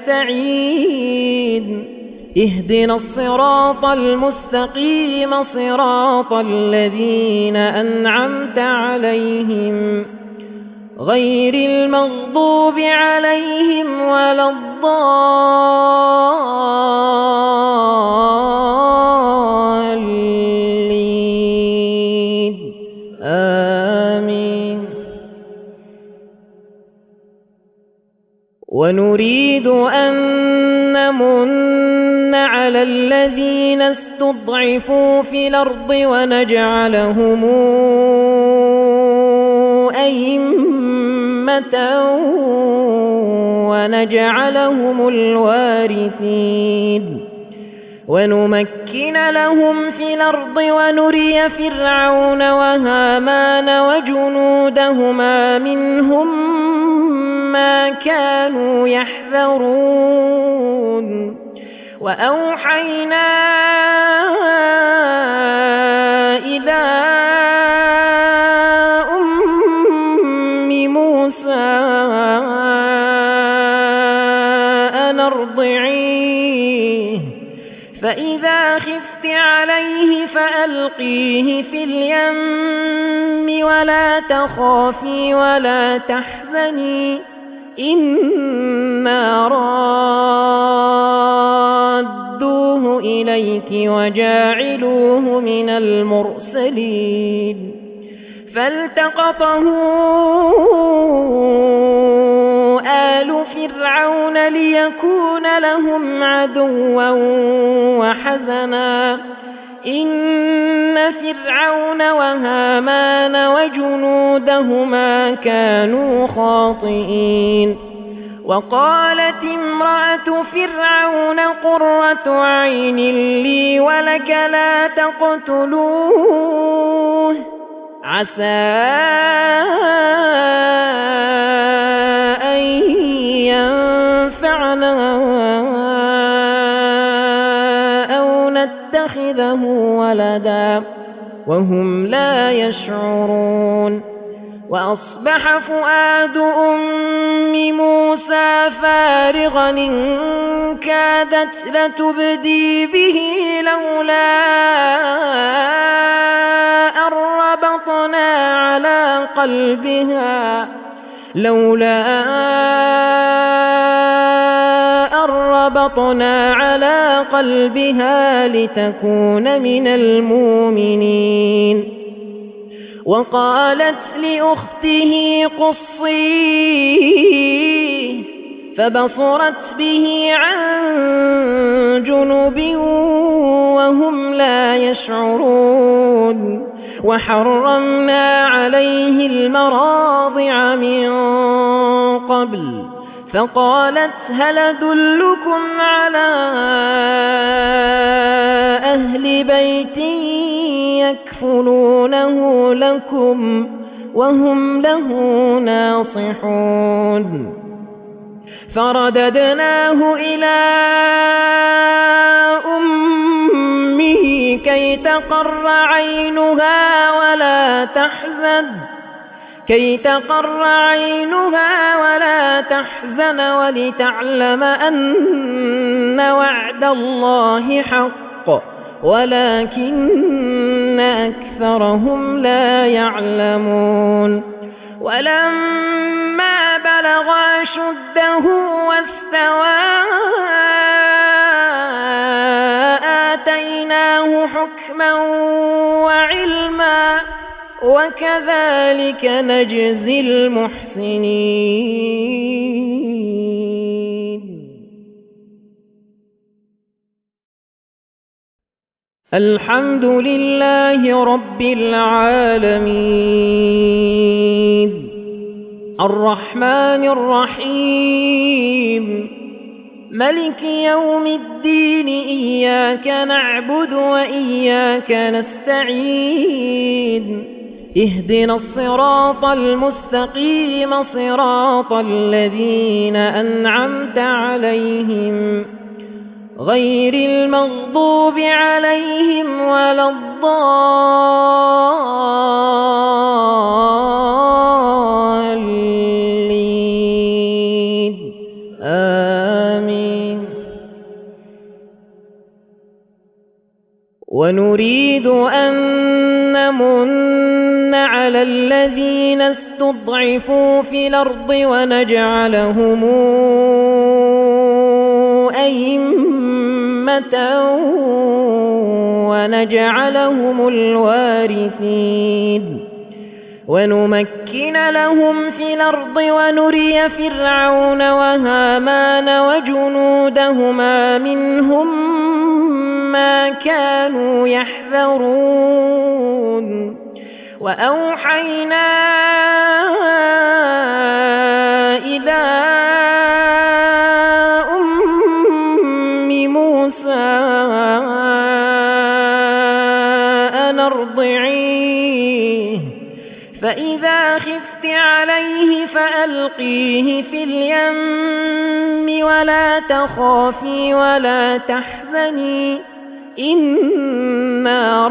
نستعين اهدنا الصراط المستقيم صراط الذين أنعمت عليهم غير المغضوب عليهم ولا الضالين. آمين. ونريد أن نمن على الذين استضعفوا في الأرض ونجعلهم أئمة ونجعلهم الوارثين ونمكن لهم في الأرض ونري فرعون وهامان وجنودهما منهم ما كانوا يحذرون وأوحينا إلى أم موسى أن ارضعيه فإذا خفت عليه فألقيه في اليم ولا تخافي ولا تحزني إنا رادوه إليك وجاعلوه من المرسلين فالتقطه آل فرعون ليكون لهم عدوا وحزنا إن فرعون وهامان وجنودهما كانوا خاطئين وقالت امرأة فرعون قرة عين لي ولك لا تقتلوه عسى أن ينفعنا أو نتخذه ولدا وهم لا يشعرون وأصبح فؤاد أم موسى فارغا إن كادت لتبدي به لولا أن ربطنا على قلبها لولا أن ربطنا على قلبها لتكون من المؤمنين وقالت لأخته قصيه فبصرت به عن جنب وهم لا يشعرون وحرمنا عليه المراضع من قبل فقالت هل أدلكم على أهل بيت يكفلونه لكم وهم له ناصحون فرددناه إلى أمه كي تقر عينها ولا تحزن كي تقر عينها ولا تحزن ولتعلم أن وعد الله حق ولكن أكثرهم لا يعلمون ولما بلغ أشده واستوى آتيناه حكما وعلما وكذلك نجزي المحسنين الحمد لله رب العالمين الرحمن الرحيم ملك يوم الدين إياك نعبد وإياك نستعين اهدنا الصراط المستقيم صراط الذين أنعمت عليهم غير المغضوب عليهم ولا الضالين آمين ونريد أن نمن على الذين استضعفوا في الأرض ونجعلهم أئمة ونجعلهم الوارثين ونمكن لهم في الأرض ونري فرعون وهامان وجنودهما منهم ما كانوا يحذرون وأوحينا إلى أم موسى أن ارضعيه فإذا خفت عليه فألقيه في اليم ولا تخافي ولا تحزني إنا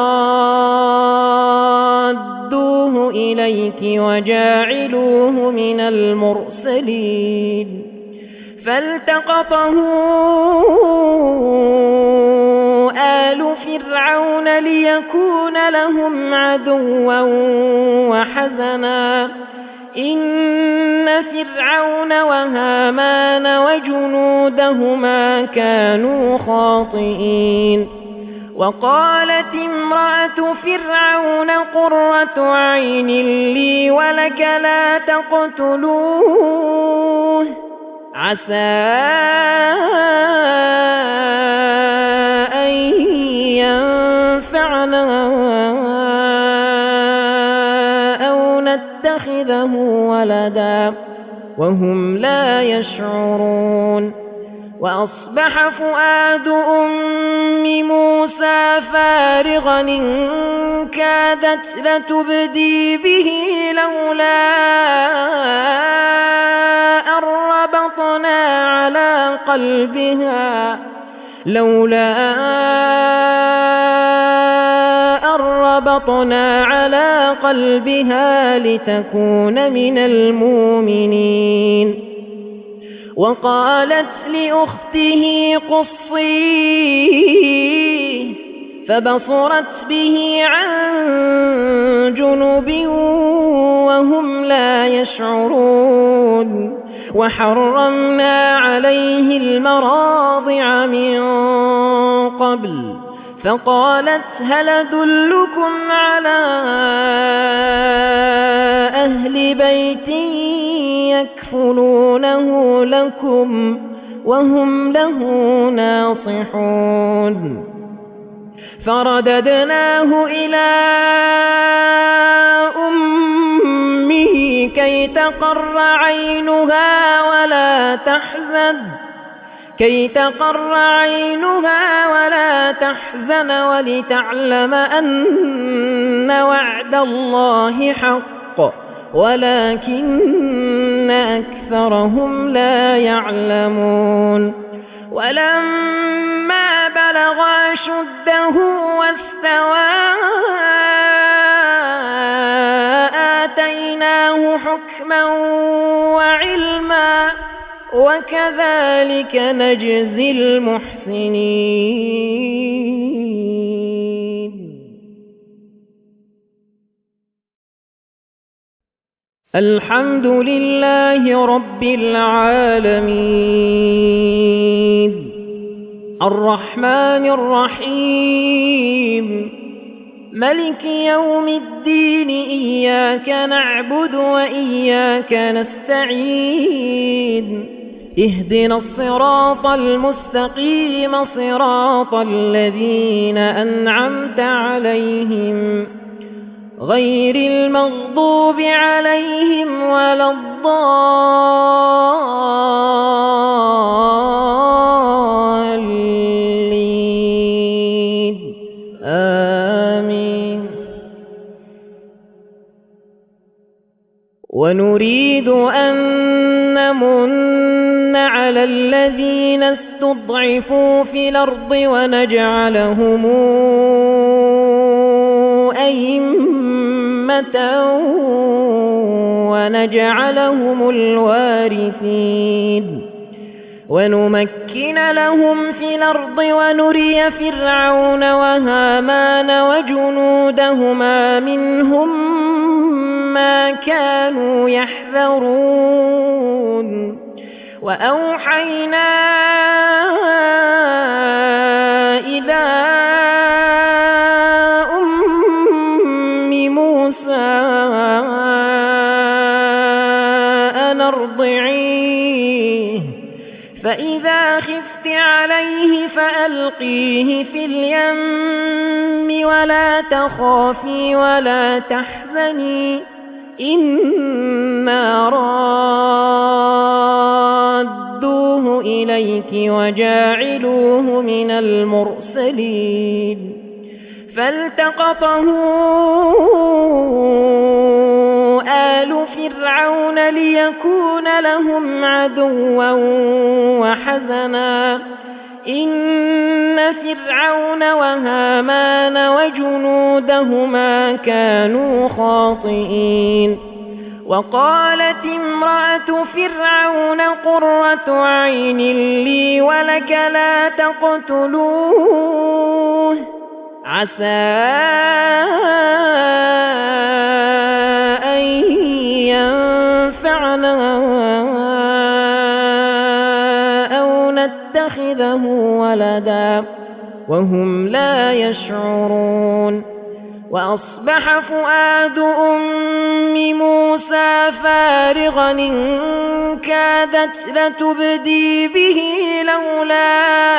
رادوه إليك وجاعلوه من المرسلين فالتقطه آل فرعون ليكون لهم عدوا وحزنا إن فرعون وهامان وجنودهما كانوا خاطئين وقالت امرأة فرعون قرة عين لي ولك لا تقتلوه عسى أن ينفعنا أو نتخذه ولدا وهم لا يشعرون وأصبح فؤاد أم موسى فارغا إن كادت لتبدي به لولا أن ربطنا على قلبها لولا أن ربطنا على قلبها لتكون من المؤمنين وقالت لأخته قصيه فبصرت به عن جنب وهم لا يشعرون وحرمنا عليه المراضع من قبل فقالت هل أدلكم على أهل بيت يكفلونه لكم وهم له ناصحون فرددناه إلى أمه كي تقر عينها ولا تحزن كي تقر عينها ولا تحزن ولتعلم أن وعد الله حق ولكن أكثرهم لا يعلمون ولما بلغ أشده واستوى آتيناه حكما وعلما وكذلك نجزي المحسنين الحمد لله رب العالمين الرحمن الرحيم ملك يوم الدين إياك نعبد وإياك نستعين اهدنا الصراط المستقيم صراط الذين أنعمت عليهم غير المغضوب عليهم ولا الضالين آمين ونريد أن نمن على الذين استضعفوا في الأرض ونجعلهم أئمة ونجعلهم الوارثين ونمكن لهم في الأرض ونري فرعون وهامان وجنودهما منهم ما كانوا يحذرون وأوحينا إلى أم موسى أرضعيه فإذا خفت عليه فألقيه في اليم ولا تخافي ولا تحزني إنا رادوه إليك وجاعلوه من المرسلين فالتقطه آل فرعون ليكون لهم عدوا وحزنا إن فرعون وهامان وجنودهما كانوا خاطئين وقالت امرأة فرعون قرة عين لي ولك لا تقتلوه عسى أن ينفعنا أو نتخذه ولدا وهم لا يشعرون وأصبح فؤاد أم موسى فارغا إن كادت لتبدي به لولا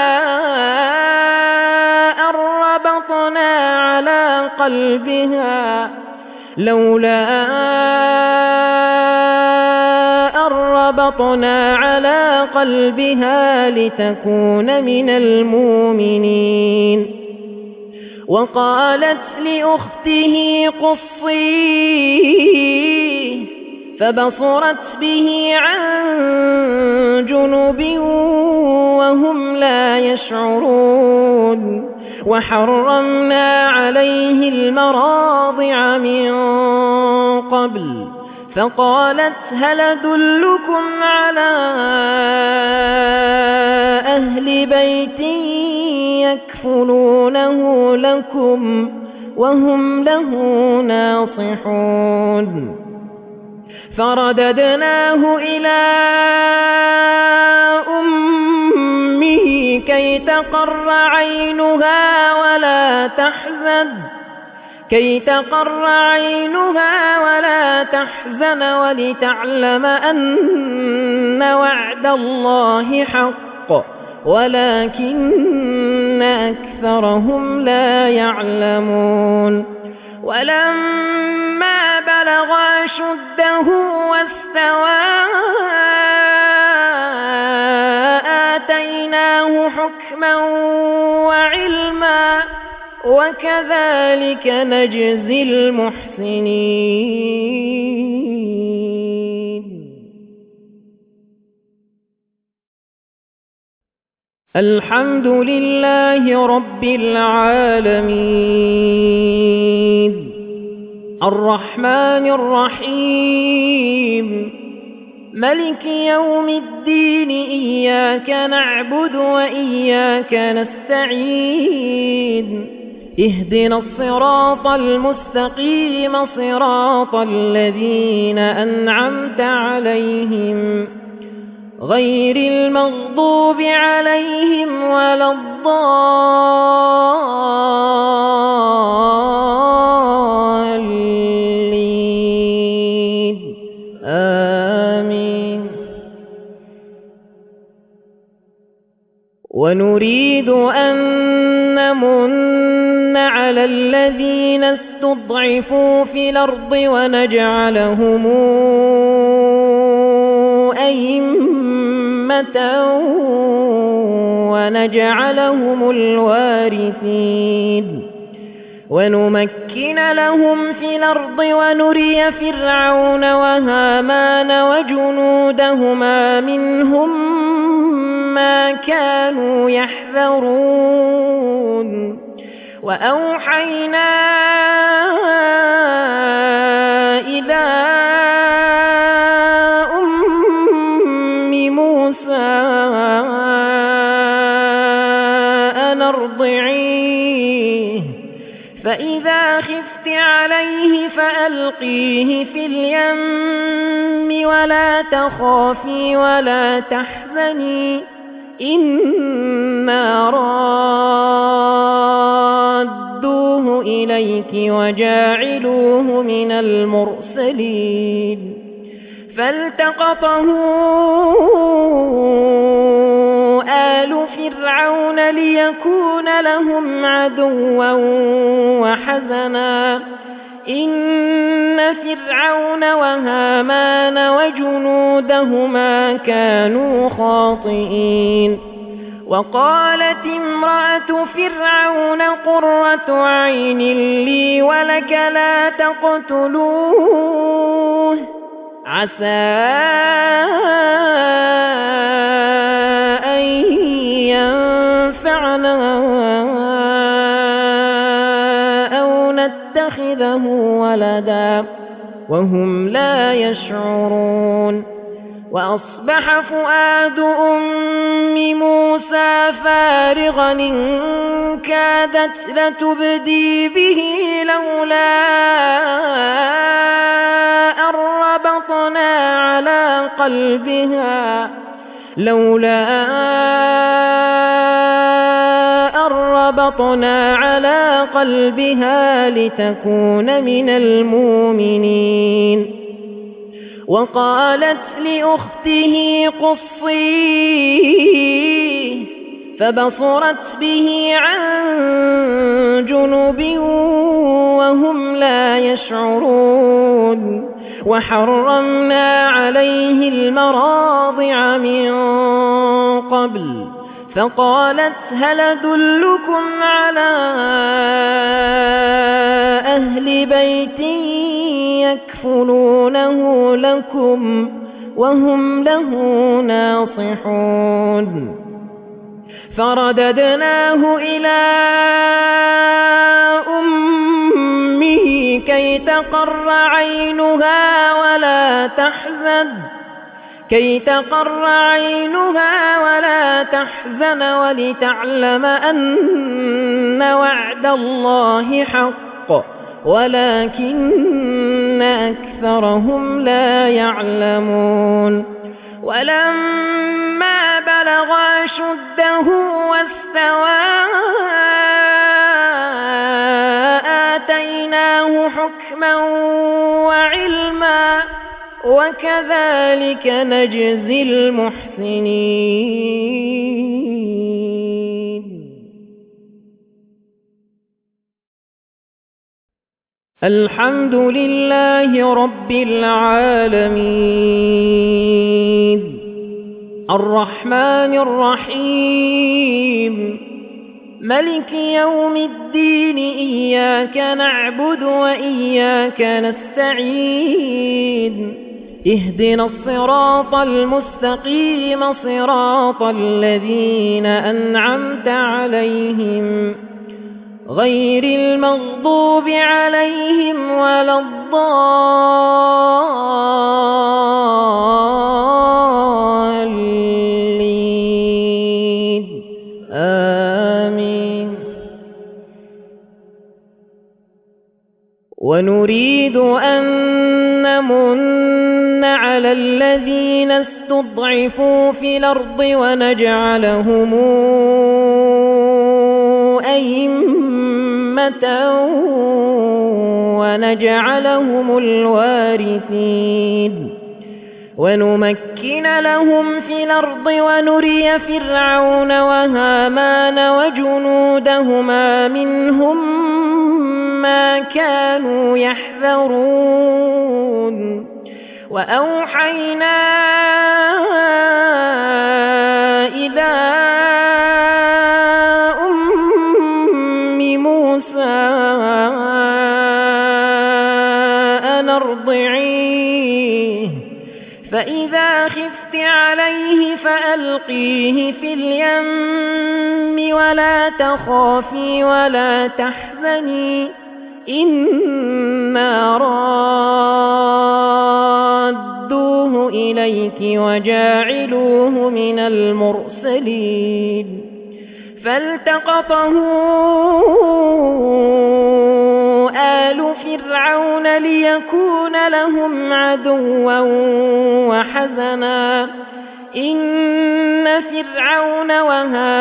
أن ربطنا على قلبها لولا أن ربطنا على قلبها لتكون من المؤمنين وقالت لأخته قصيه فبصرت به عن جنب وهم لا يشعرون وحرمنا عليه المراضع من قبل فقالت هل أدلكم على أهل بيت يكفلونه لكم وهم له ناصحون فرددناه إلى أمه كي تقر عينها ولا تحزن كي تقر عينها ولا تحزن ولتعلم أن وعد الله حق ولكن أكثرهم لا يعلمون ولما بلغ أشده واستوى آتيناه حكما وعلما وكذلك نجزي المحسنين الحمد لله رب العالمين الرحمن الرحيم ملك يوم الدين إياك نعبد وإياك نستعين اهدنا الصراط المستقيم صراط الذين أنعمت عليهم غير المغضوب عليهم ولا الضالين آمين ونريد أن نمن على الذين استضعفوا في الأرض ونجعلهم أئمة ونجعلهم الوارثين ونمكن لهم في الأرض ونري فرعون وهامان وجنودهما منهم ما كانوا يحذرون وأوحينا إلى أم موسى أن أرضعيه فإذا خفت عليه فألقيه في اليم ولا تخافي ولا تحزني إنا رادوه إليك وجاعلوه من المرسلين فالتقطه آل فرعون ليكون لهم عدوا وحزنا إن فرعون وهامان وجنودهما كانوا خاطئين وقالت امرأة فرعون قرة عين لي ولك لا تقتلوه عسى أن ينفعنا أو نتخذه ولدا وهم لا يشعرون وأصبح فؤاد أم موسى فارغا إن كادت لتبدي به لولا أن ربطنا على قلبها لولا أن ربطنا على قلبها لتكون من المؤمنين وقالت لأخته قصيه فبصرت به عن جنب وهم لا يشعرون وحرمنا عليه المراضع من قبل فقالت هل أدلكم على أهل بيت يكفلونه لكم وهم له ناصحون فرددناه إلى أمه كي تقر عينها ولا تحزن كي تقر عينها ولا تحزن ولتعلم أن وعد الله حق ولكن أكثرهم لا يعلمون ولما بلغ أشده واستوى آتيناه حكما وعلما وكذلك نجزي المحسنين الحمد لله رب العالمين الرحمن الرحيم ملك يوم الدين إياك نعبد وإياك نستعين اهدنا الصراط المستقيم صراط الذين أنعمت عليهم غير المغضوب عليهم ولا الضالين آمين ونريد أن نمن على الذين استضعفوا في الأرض ونجعلهم أئمة ونجعلهم الوارثين ونمكن لهم في الأرض ونري فرعون وهامان وجنودهما منهم ما كانوا يحذرون وأوحينا إلى أم موسى أن ارضعيه فإذا خفت عليه فألقيه في اليم ولا تخافي ولا تحزني إنا رادوه إليك وجاعلوه من المرسلين فالتقطه آل فرعون ليكون لهم عدوا وحزنا إن فرعون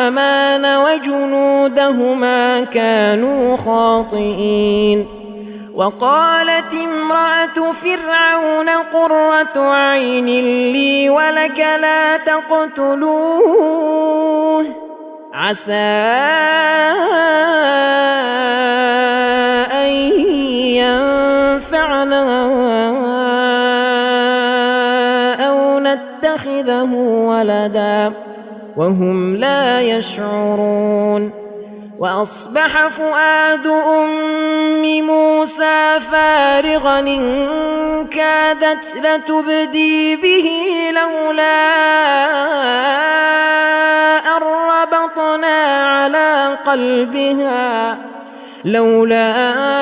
وهامان وجنودهما كانوا خاطئين وقالت امرأة فرعون قرة عين لي ولك لا تقتلوه عسى أن ينفعنا أو نتخذه ولدا وهم لا يشعرون وأصبح فؤاد أم موسى فارغا إن كادت لتبدي به لولا أن ربطنا على قلبها لولا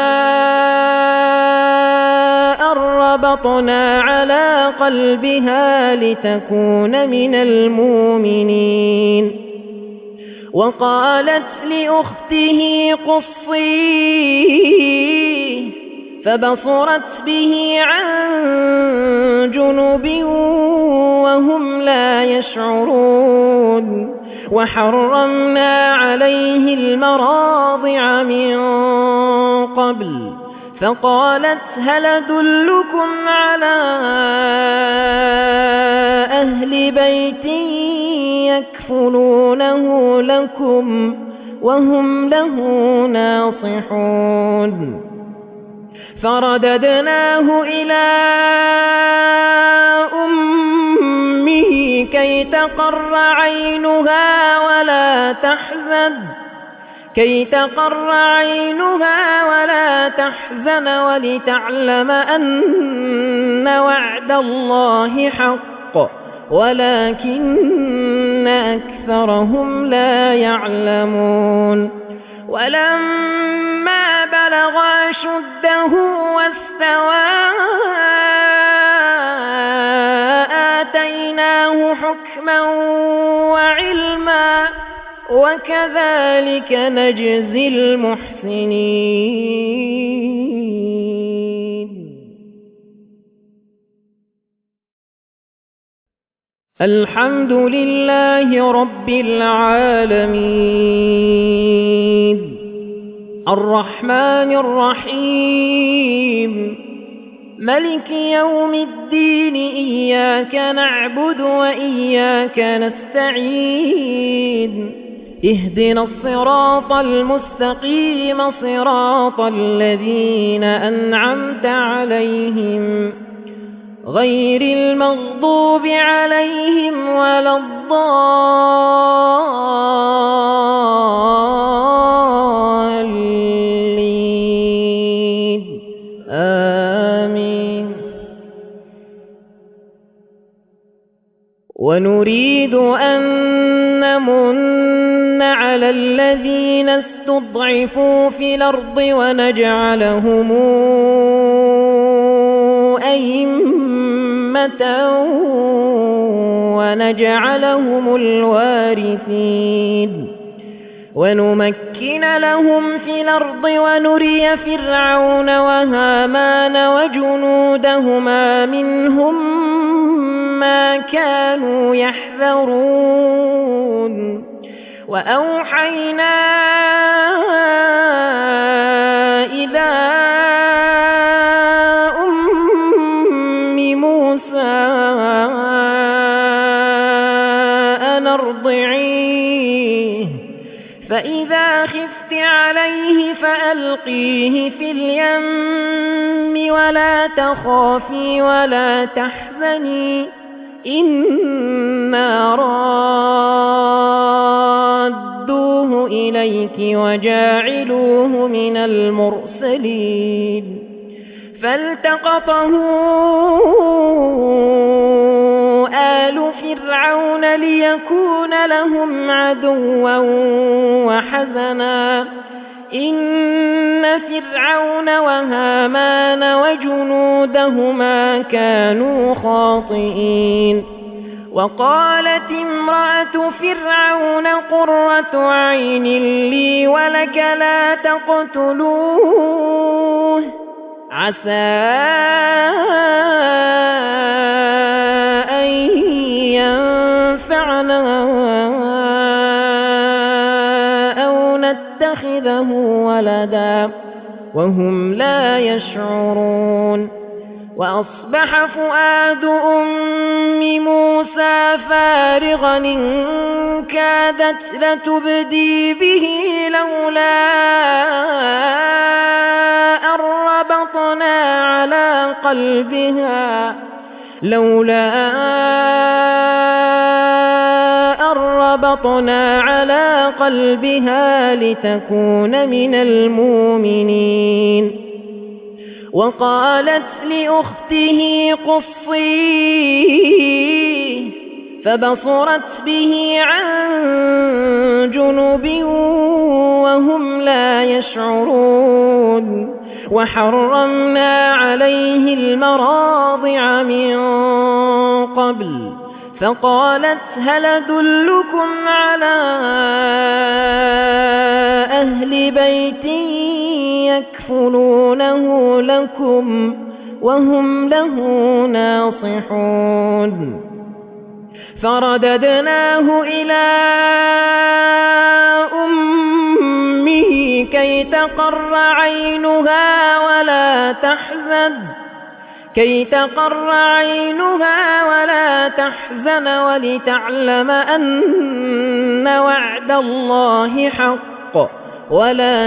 أن ربطنا على قلبها لتكون من المؤمنين وقالت لأخته قصيه فبصرت به عن جنب وهم لا يشعرون وحرمنا عليه المراضع من قبل فقالت هل أدلكم على أهل بيت يكفلونه لكم وهم له ناصحون فرددناه إلى أمه كي تقر عينها ولا تحزن كي تقر عينها ولا تحزن ولتعلم أن وعد الله حق ولكن أكثرهم لا يعلمون ولما بلغ أشده واستوى آتيناه حكما وعلما وكذلك نجزي المحسنين الحمد لله رب العالمين الرحمن الرحيم ملك يوم الدين إياك نعبد وإياك نستعين اهدنا الصراط المستقيم صراط الذين أنعمت عليهم غير المغضوب عليهم ولا الضالين آمين ونريد أن نمن على الذين استضعفوا في الأرض ونجعلهم أئمة ونجعلهم الوارثين ونمكن لهم في الأرض ونري فرعون وهامان وجنودهما منهم ما كانوا يحذرون وأوحينا إلى أم موسى أن ارضعيه فإذا خفت عليه فألقيه في اليم ولا تخافي ولا تحزني إنا رادوه إليك وجاعلوه من المرسلين فالتقطه آل فرعون ليكون لهم عدوا وحزنا إن فرعون وهامان وجنودهما كانوا خاطئين وقالت امرأة فرعون قرة عين لي ولك لا تقتلوه عسى أن ينفعنا أو نتخذه ولدا وهم لا يشعرون وأصبح فؤاد أم موسى فارغا إن كادت لتبدي به لولا أن ربطنا على قلبها لولا أن ربطنا على قلبها لتكون من المؤمنين وقالت لأخته قصيه فبصرت به عن جنب وهم لا يشعرون وحرمنا عليه المراضع من قبل فقالت هل أدلكم على أهل بيت يكفلونه لكم وهم له ناصحون فرددناه إلى أمه كي تقر عينها ولا تحزن كي تقر عينها ولا تحزن ولتعلم أن وعد الله حق ولا